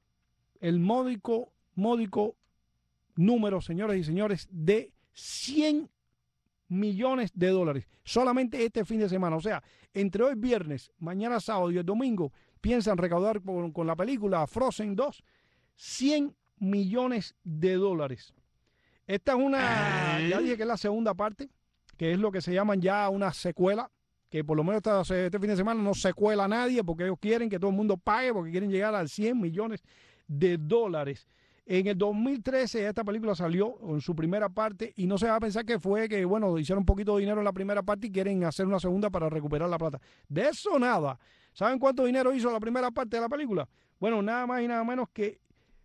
número, señores y señores, de $100 millones. Solamente este fin de semana. O sea, entre hoy viernes, mañana sábado y el domingo, piensan recaudar con la película Frozen 2 $100 millones. Esta es ya dije que es la segunda parte, que es lo que se llaman ya una secuela, que por lo menos este fin de semana no secuela a nadie porque ellos quieren que todo el mundo pague, porque quieren llegar al $100 millones. En el 2013 esta película salió en su primera parte y no se va a pensar que fue que, bueno, hicieron un poquito de dinero en la primera parte y quieren hacer una segunda para recuperar la plata. De eso nada. ¿Saben cuánto dinero hizo la primera parte de la película? Bueno, nada más y nada menos que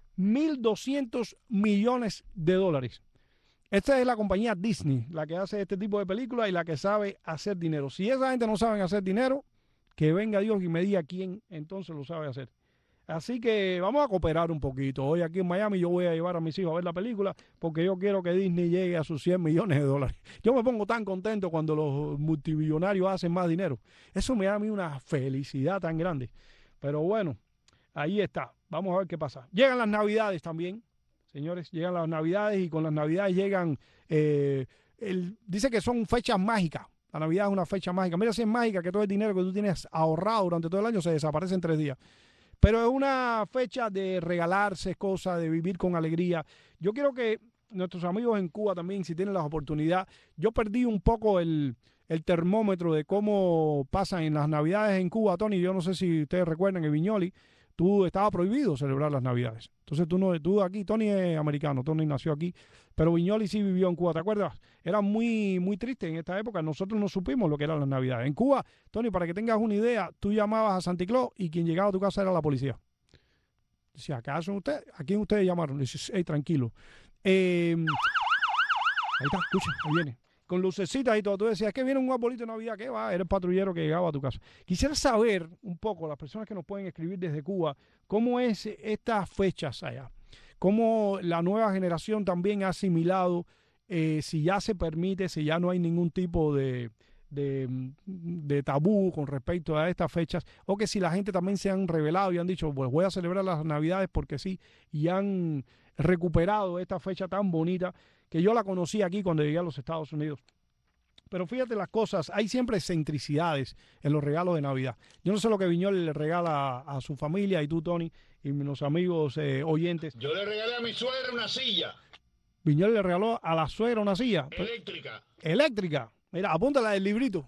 $1.200 millones. Esta es la compañía Disney, la que hace este tipo de películas y la que sabe hacer dinero. Si esa gente no sabe hacer dinero, que venga Dios y me diga quién entonces lo sabe hacer. Así que vamos a cooperar un poquito. Hoy aquí en Miami yo voy a llevar a mis hijos a ver la película porque yo quiero que Disney llegue a sus $100 millones. Yo me pongo tan contento cuando los multimillonarios hacen más dinero. Eso me da a mí una felicidad tan grande. Pero bueno, ahí está. Vamos a ver qué pasa. Llegan las Navidades también, señores. Llegan las Navidades y con las Navidades llegan... dice que son fechas mágicas. La Navidad es una fecha mágica. Mira si es mágica que todo el dinero que tú tienes ahorrado durante todo el año se desaparece en 3 días. Pero es una fecha de regalarse cosas, de vivir con alegría. Yo quiero que nuestros amigos en Cuba también, si tienen la oportunidad, yo perdí un poco el termómetro de cómo pasan en las Navidades en Cuba, Tony. Yo no sé si ustedes recuerdan que Viñoli, tú estaba prohibido celebrar las Navidades. Entonces tú aquí, Tony es americano, Tony nació aquí, pero Viñoli sí vivió en Cuba, ¿te acuerdas? Era muy, muy triste en esta época, nosotros no supimos lo que eran las Navidades. En Cuba, Tony, para que tengas una idea, tú llamabas a Santa Claus y quien llegaba a tu casa era la policía. Decía, ¿acaso ustedes? ¿A quién ustedes llamaron? Le dices, hey, tranquilo. Ahí está, escucha, ahí viene. Con lucecitas y todo. Tú decías, que viene un arbolito de Navidad, ¿qué va? Era el patrullero que llegaba a tu casa. Quisiera saber un poco, las personas que nos pueden escribir desde Cuba, cómo es estas fechas allá. Cómo la nueva generación también ha asimilado, si ya se permite, si ya no hay ningún tipo de tabú con respecto a estas fechas, o que si la gente también se han revelado y han dicho, pues voy a celebrar las Navidades porque sí, y han recuperado esta fecha tan bonita que yo la conocí aquí cuando llegué a los Estados Unidos. Pero fíjate las cosas, hay siempre excentricidades en los regalos de Navidad. Yo no sé lo que Viñol le regala a su familia, y tú, Tony, y los amigos oyentes. Yo le regalé a mi suegra una silla. Viñol le regaló a la suegra una silla. Eléctrica. Eléctrica. Mira, apúntala del librito.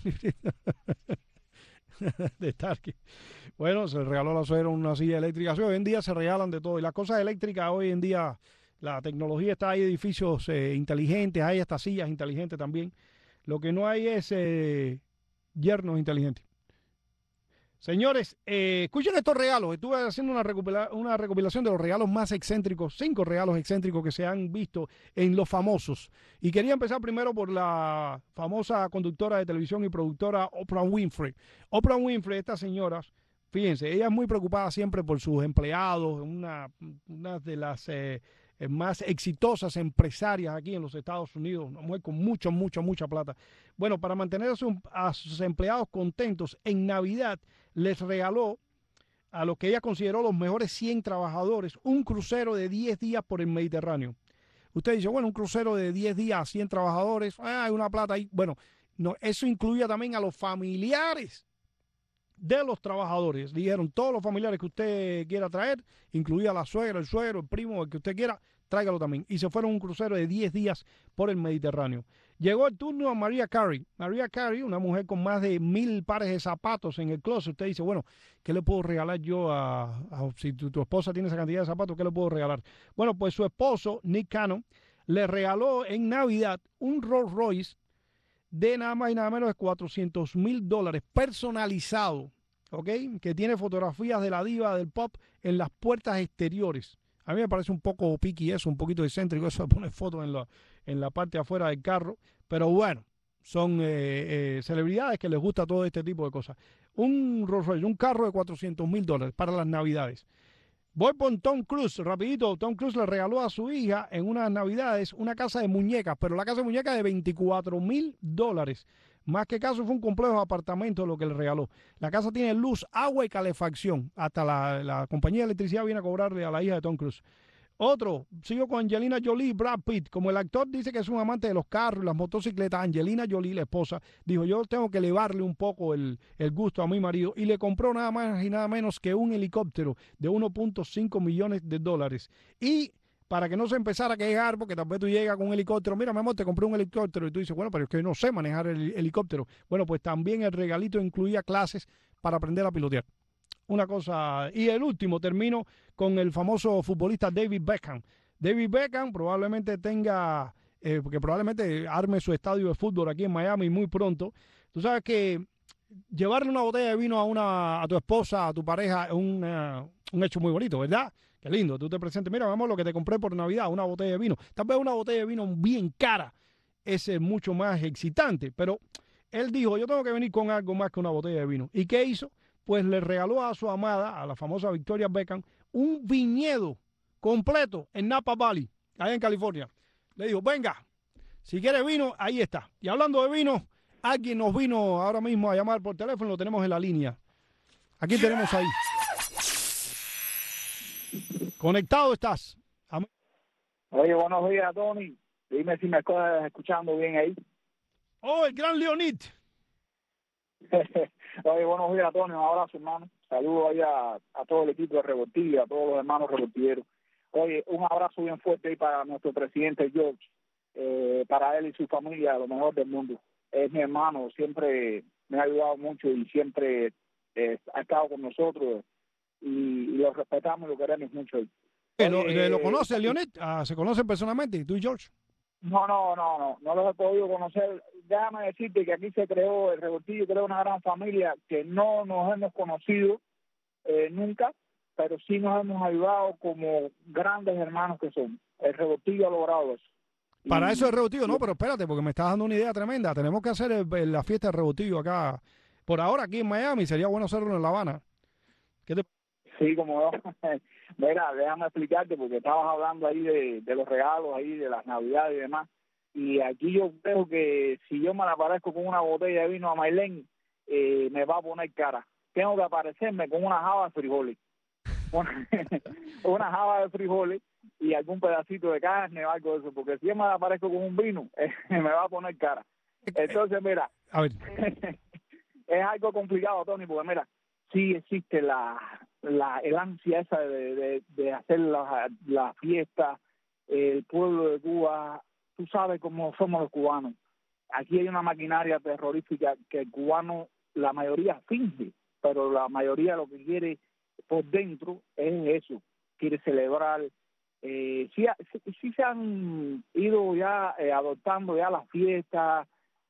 De Starkey. Bueno, se regaló a la suegra una silla eléctrica. Sí, hoy en día se regalan de todo. Y las cosas eléctricas hoy en día, la tecnología está, hay edificios inteligentes, hay estas sillas inteligentes también. Lo que no hay es yernos inteligentes. Señores, escuchen estos regalos. Estuve haciendo una recopilación de los regalos más excéntricos, 5 regalos excéntricos que se han visto en Los Famosos. Y quería empezar primero por la famosa conductora de televisión y productora Oprah Winfrey. Oprah Winfrey, esta señora, fíjense, ella es muy preocupada siempre por sus empleados, una de las más exitosas empresarias aquí en los Estados Unidos, una mujer con mucha plata. Bueno, para mantener a sus empleados contentos, en Navidad les regaló a lo que ella consideró los mejores 100 trabajadores un crucero de 10 días por el Mediterráneo. Usted dice, bueno, un crucero de 10 días a 100 trabajadores, hay una plata ahí. Bueno, no, eso incluía también a los familiares de los trabajadores. Dijeron, todos los familiares que usted quiera traer, incluía la suegra, el suegro, el primo, el que usted quiera, tráigalo también. Y se fueron un crucero de 10 días por el Mediterráneo. Llegó el turno a Mariah Carey. Mariah Carey, una mujer con más de 1000 pares de zapatos en el closet. Usted dice, bueno, ¿qué le puedo regalar yo si tu esposa tiene esa cantidad de zapatos, ¿qué le puedo regalar? Bueno, pues su esposo, Nick Cannon, le regaló en Navidad un Rolls Royce de nada más y nada menos de $400,000 personalizado, ¿ok? Que tiene fotografías de la diva del pop en las puertas exteriores. A mí me parece un poco piqui eso, un poquito excéntrico eso de poner fotos en la parte de afuera del carro, pero bueno, son celebridades que les gusta todo este tipo de cosas. Un Rolls Royce, un carro de $400,000 para las Navidades. Voy por Tom Cruise, rapidito. Tom Cruise le regaló a su hija en unas Navidades una casa de muñecas, pero la casa de muñecas de $24,000. Más que caso fue un complejo de apartamentos lo que le regaló. La casa tiene luz, agua y calefacción. Hasta la compañía de electricidad viene a cobrarle a la hija de Tom Cruise. Otro, sigo con Angelina Jolie, Brad Pitt. Como el actor dice que es un amante de los carros y las motocicletas, Angelina Jolie, la esposa, dijo, yo tengo que elevarle un poco el gusto a mi marido y le compró nada más y nada menos que un helicóptero de $1.5 millones. Y para que no se empezara a quejar, porque tal vez tú llegas con un helicóptero, mira, mi amor, te compré un helicóptero, y tú dices, bueno, pero es que no sé manejar el helicóptero. Bueno, pues también el regalito incluía clases para aprender a pilotear. Una cosa. Y el último, termino con el famoso futbolista David Beckham. David Beckham probablemente porque probablemente arme su estadio de fútbol aquí en Miami muy pronto. Tú sabes que llevarle una botella de vino a tu esposa, a tu pareja, es un hecho muy bonito, ¿verdad? Qué lindo, tú te presentes, mira, vamos, lo que te compré por Navidad, una botella de vino. Tal vez una botella de vino bien cara es mucho más excitante, pero él dijo, yo tengo que venir con algo más que una botella de vino. ¿Y qué hizo? Pues le regaló a su amada, a la famosa Victoria Beckham, un viñedo completo en Napa Valley, allá en California. Le dijo, venga, si quiere vino, ahí está. Y hablando de vino, alguien nos vino ahora mismo a llamar por teléfono, lo tenemos en la línea. Aquí tenemos ahí. Conectado estás. Oye, buenos días, Tony. Dime si me estás escuchando bien ahí. Oh, el gran Leonid. Oye, buenos días, Tony. Un abrazo, hermano. Saludos ahí a todo el equipo de Revoltillo, a todos los hermanos revoltilleros. Oye, un abrazo bien fuerte ahí para nuestro presidente George, para él y su familia, lo mejor del mundo. Es mi hermano, siempre me ha ayudado mucho y siempre ha estado con nosotros y lo respetamos y lo queremos mucho. ¿Lo conoce, Leonid? ¿Se conocen personalmente, tú y George? No los he podido conocer. Déjame decirte que aquí se creó, el Revoltillo creó una gran familia que no nos hemos conocido nunca, pero sí nos hemos ayudado como grandes hermanos que somos. El Revoltillo ha logrado eso. Para eso el Revoltillo, no, pero espérate, porque me estás dando una idea tremenda. Tenemos que hacer la fiesta del Revoltillo acá, por ahora aquí en Miami, sería bueno hacerlo en La Habana. ¿Qué te... Sí, como no. Mira, déjame explicarte, porque estabas hablando ahí de los regalos, ahí de las Navidades y demás. Y aquí yo creo que si yo me la aparezco con una botella de vino a Mailén, me va a poner cara. Tengo que aparecerme con una java de frijoles. Una java de frijoles y algún pedacito de carne o algo de eso, porque si yo me la aparezco con un vino, me va a poner cara. Entonces, mira, a ver. Es algo complicado, Tony, porque mira, sí existe el ansia esa de hacer la fiesta, el pueblo de Cuba. Tú sabes cómo somos los cubanos. Aquí hay una maquinaria terrorífica que el cubano, la mayoría finge, pero la mayoría lo que quiere por dentro es eso, quiere celebrar. Sí se han ido ya adoptando ya las fiestas,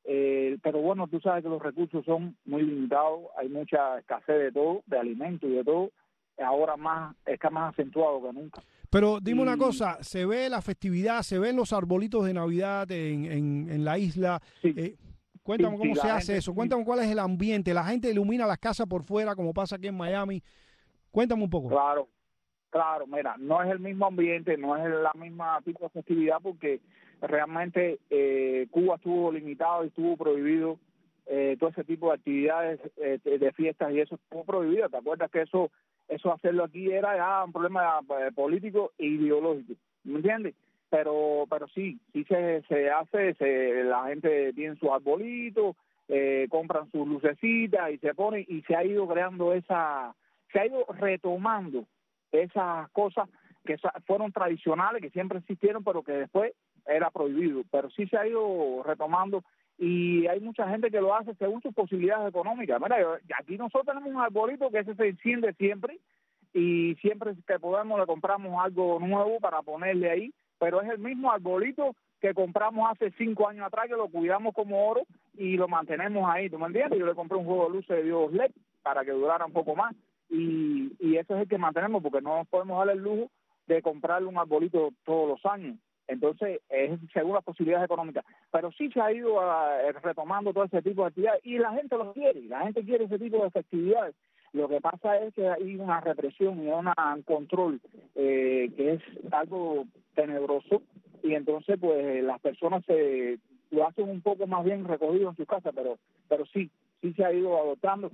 pero bueno, tú sabes que los recursos son muy limitados, hay mucha escasez de todo, de alimentos y de todo, ahora está más acentuado que nunca. Pero dime una cosa, ¿se ve la festividad, se ven los arbolitos de Navidad en la isla? Sí. Cuéntame Sí, cómo se hace gente, eso, cuéntame cuál es el ambiente, la gente ilumina las casas por fuera como pasa aquí en Miami, cuéntame un poco. Claro, mira, no es el mismo ambiente, no es la misma tipo de festividad porque realmente Cuba estuvo limitado y estuvo prohibido todo ese tipo de actividades de fiestas y eso estuvo prohibido. ¿Te acuerdas que eso hacerlo aquí era ya un problema político e ideológico? ¿Me entiendes? Pero sí se hace, la gente tiene sus arbolitos, compran sus lucecitas y se pone y se ha ido creando se ha ido retomando esas cosas que fueron tradicionales, que siempre existieron, pero que después era prohibido. Pero sí se ha ido retomando y hay mucha gente que lo hace según sus posibilidades económicas. Mira, aquí nosotros tenemos un arbolito que ese se enciende siempre y siempre que podemos le compramos algo nuevo para ponerle ahí, pero es el mismo arbolito que compramos hace 5 años atrás, que lo cuidamos como oro y lo mantenemos ahí, ¿tú me entiendes? Yo le compré un juego de luces de Dios LED para que durara un poco más y eso es el que mantenemos porque no podemos darle el lujo de comprarle un arbolito todos los años. Entonces, es según las posibilidades económicas. Pero sí se ha ido retomando todo ese tipo de actividades y la gente lo quiere, la gente quiere ese tipo de festividades. Lo que pasa es que hay una represión y un control que es algo tenebroso y entonces pues las personas lo hacen un poco más bien recogido en su casa, pero sí se ha ido adoptando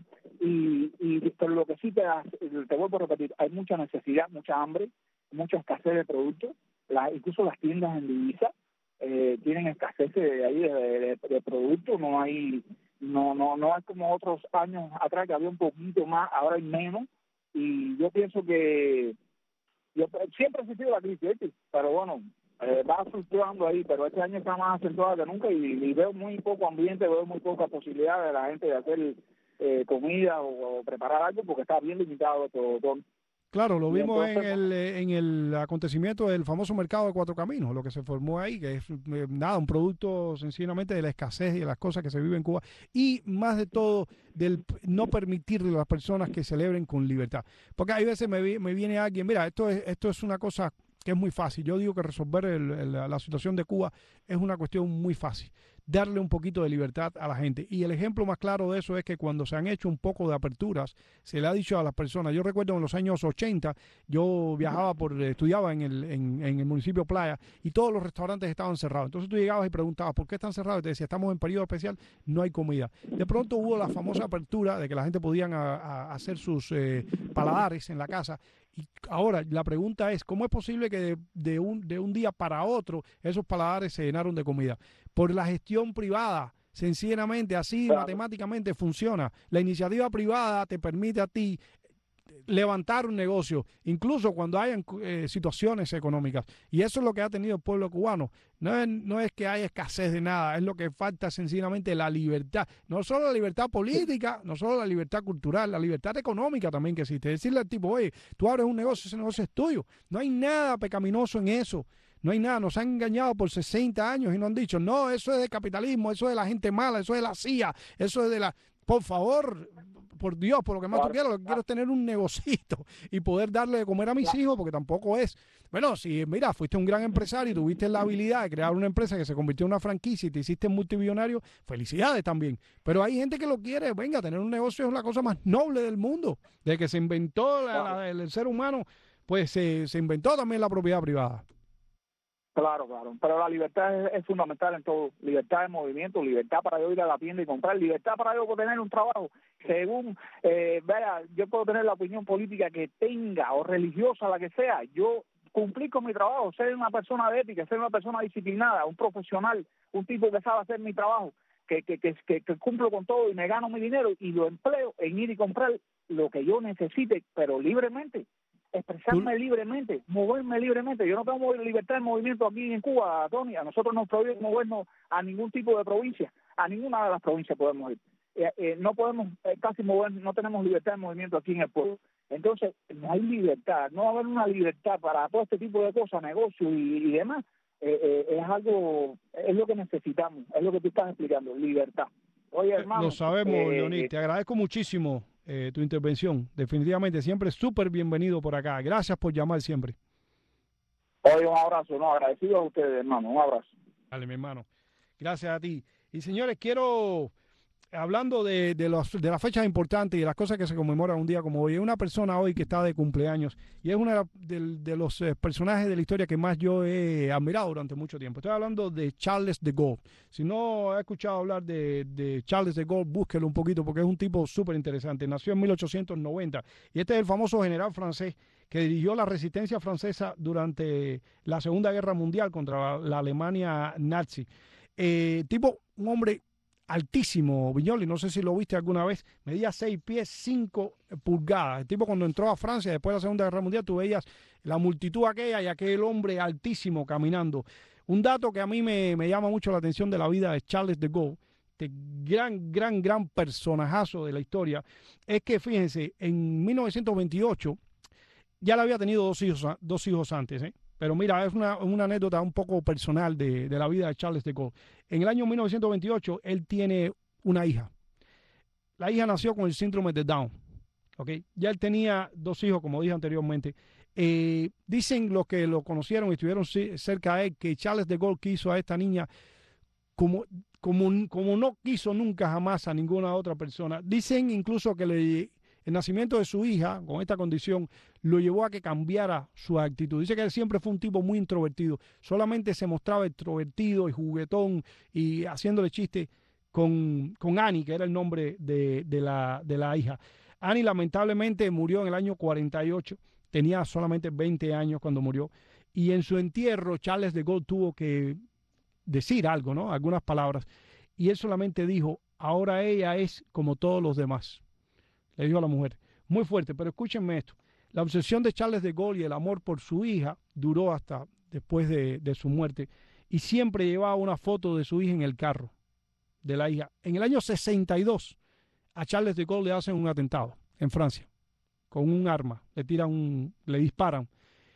pero lo que sí te vuelvo a repetir, hay mucha necesidad, mucha hambre, mucha escasez de productos, incluso las tiendas en divisa tienen escasez de productos, no hay como otros años atrás que había un poquito más, ahora hay menos y yo pienso que siempre ha existido la crisis, pero bueno, va fluctuando ahí, pero este año está más acentuado que nunca y veo muy poco ambiente, veo muy poca posibilidad de la gente de hacer comida o preparar algo porque está bien limitado todo. Claro, lo vimos entonces, en el acontecimiento del famoso mercado de Cuatro Caminos, lo que se formó ahí, que es un producto sencillamente de la escasez y de las cosas que se viven en Cuba y más de todo del no permitirle a las personas que celebren con libertad. Porque hay veces me viene alguien, mira, esto es una cosa que es muy fácil. Yo digo que resolver la situación de Cuba es una cuestión muy fácil. Darle un poquito de libertad a la gente. Y el ejemplo más claro de eso es que cuando se han hecho un poco de aperturas, se le ha dicho a las personas, yo recuerdo en los años 80, yo viajaba estudiaba en el municipio Playa y todos los restaurantes estaban cerrados. Entonces tú llegabas y preguntabas, ¿por qué están cerrados? Y te decía, estamos en periodo especial, no hay comida. De pronto hubo la famosa apertura de que la gente podían hacer sus paladares en la casa. Y ahora la pregunta es, ¿cómo es posible que de un día para otro esos paladares se llenaron de comida? Por la gestión privada, sencillamente, así matemáticamente funciona. La iniciativa privada te permite a ti levantar un negocio, incluso cuando hayan situaciones económicas. Y eso es lo que ha tenido el pueblo cubano. No es que haya escasez de nada, es lo que falta sencillamente la libertad. No solo la libertad política, no solo la libertad cultural, la libertad económica también que existe. Decirle al tipo, oye, tú abres un negocio, ese negocio es tuyo. No hay nada pecaminoso en eso. No hay nada, nos han engañado por 60 años y nos han dicho, no, eso es de capitalismo, eso es de la gente mala, eso es de la CIA, eso es de la... Por favor, por Dios, por lo que más tú quieras, lo que quiero es tener un negocito y poder darle de comer a mis hijos, porque tampoco es... Bueno, si mira, fuiste un gran empresario y tuviste la habilidad de crear una empresa que se convirtió en una franquicia y te hiciste multimillonario, felicidades también. Pero hay gente que lo quiere, venga, tener un negocio es la cosa más noble del mundo. Desde que se inventó el ser humano, pues se inventó también la propiedad privada. Claro, pero la libertad es fundamental en todo, libertad de movimiento, libertad para yo ir a la tienda y comprar, libertad para yo tener un trabajo, según, yo puedo tener la opinión política que tenga o religiosa, la que sea, yo cumplir con mi trabajo, ser una persona de ética, ser una persona disciplinada, un profesional, un tipo que sabe hacer mi trabajo, que cumplo con todo y me gano mi dinero y lo empleo en ir y comprar lo que yo necesite, pero libremente. Expresarme libremente, moverme libremente. Yo no tengo libertad de movimiento aquí en Cuba, Tony. A nosotros nos prohíben movernos a ningún tipo de provincia, a ninguna de las provincias podemos ir. No podemos casi movernos, no tenemos libertad de movimiento aquí en el pueblo. Entonces, no hay libertad, no va a haber una libertad para todo este tipo de cosas, negocios y demás. es algo, es lo que necesitamos, es lo que tú estás explicando, libertad. Oye, hermano. Lo sabemos, Leonid, te agradezco muchísimo tu intervención. Definitivamente, siempre súper bienvenido por acá. Gracias por llamar siempre. Oye, un abrazo, no, agradecido a ustedes, hermano, un abrazo. Dale, mi hermano. Gracias a ti. Y señores, quiero, hablando de las fechas importantes y de las cosas que se conmemoran un día como hoy, hay una persona hoy que está de cumpleaños y es uno de los personajes de la historia que más yo he admirado durante mucho tiempo. Estoy hablando de Charles de Gaulle. Si no ha escuchado hablar de Charles de Gaulle, búsquelo un poquito porque es un tipo súper interesante. Nació en 1890 y este es el famoso general francés que dirigió la resistencia francesa durante la Segunda Guerra Mundial contra la Alemania nazi. Un hombre altísimo, Viñoli, no sé si lo viste alguna vez, medía 6 pies 5 pulgadas. El tipo cuando entró a Francia después de la Segunda Guerra Mundial, tú veías la multitud aquella y aquel hombre altísimo caminando. Un dato que a mí me llama mucho la atención de la vida de Charles de Gaulle, este gran personajazo de la historia, es que fíjense, en 1928 ya le había tenido dos hijos antes, Pero mira, es una anécdota un poco personal de la vida de Charles de Gaulle. En el año 1928, él tiene una hija. La hija nació con el síndrome de Down. ¿Okay? Ya él tenía 2 hijos, como dije anteriormente. Dicen los que lo conocieron y estuvieron cerca de él que Charles de Gaulle quiso a esta niña como no quiso nunca jamás a ninguna otra persona. Dicen incluso que el nacimiento de su hija, con esta condición, lo llevó a que cambiara su actitud. Dice que él siempre fue un tipo muy introvertido. Solamente se mostraba extrovertido y juguetón y haciéndole chiste con Annie, que era el nombre de la hija. Annie lamentablemente murió en el año 48. Tenía solamente 20 años cuando murió. Y en su entierro, Charles de Gaulle tuvo que decir algo, ¿no? Algunas palabras. Y él solamente dijo, ahora ella es como todos los demás. Le dijo a la mujer, muy fuerte, pero escúchenme esto. La obsesión de Charles de Gaulle y el amor por su hija duró hasta después de su muerte y siempre llevaba una foto de su hija en el carro de la hija. En el año 62 a Charles de Gaulle le hacen un atentado en Francia con un arma, le disparan.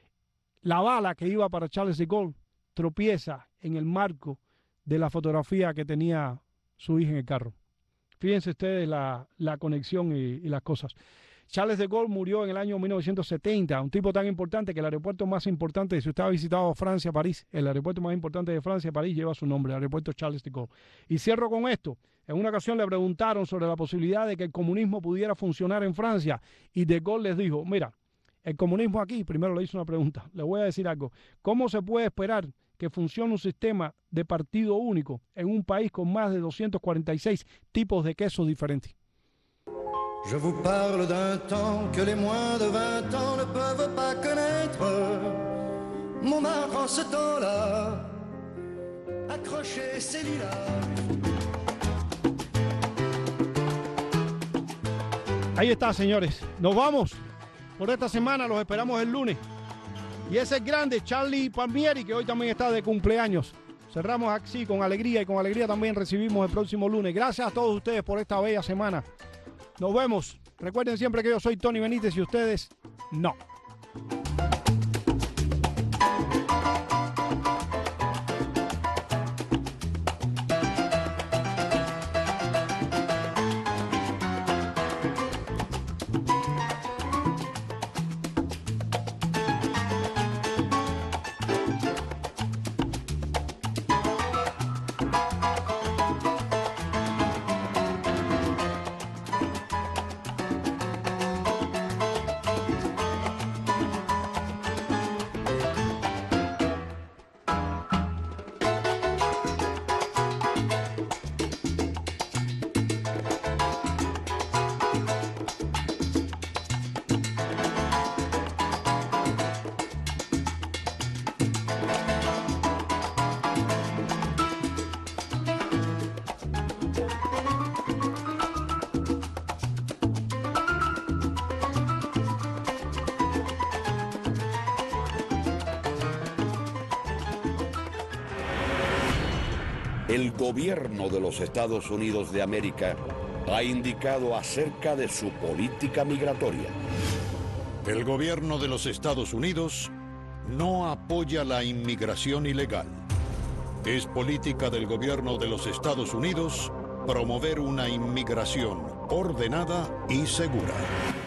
La bala que iba para Charles de Gaulle tropieza en el marco de la fotografía que tenía su hija en el carro. Fíjense ustedes la conexión y las cosas. Charles de Gaulle murió en el año 1970, un tipo tan importante que el aeropuerto más importante, si usted ha visitado Francia, París, el aeropuerto más importante de Francia, París, lleva su nombre, el aeropuerto Charles de Gaulle. Y cierro con esto. En una ocasión le preguntaron sobre la posibilidad de que el comunismo pudiera funcionar en Francia y de Gaulle les dijo, mira, el comunismo aquí, primero le hizo una pregunta, le voy a decir algo, ¿cómo se puede esperar que funcione un sistema de partido único en un país con más de 246 tipos de quesos diferentes? Je vous parle d'un temps que les moins de 20 ans ne peuvent pas connaître. Montmartre en ce temps-là, accroché ses lilas. Ahí está, señores. Nos vamos por esta semana. Los esperamos el lunes. Y ese es grande, Charlie Palmieri, que hoy también está de cumpleaños. Cerramos así con alegría y con alegría también recibimos el próximo lunes. Gracias a todos ustedes por esta bella semana. Nos vemos. Recuerden siempre que yo soy Tony Benítez y ustedes no. El gobierno de los Estados Unidos de América ha indicado acerca de su política migratoria. El gobierno de los Estados Unidos no apoya la inmigración ilegal. Es política del gobierno de los Estados Unidos promover una inmigración ordenada y segura.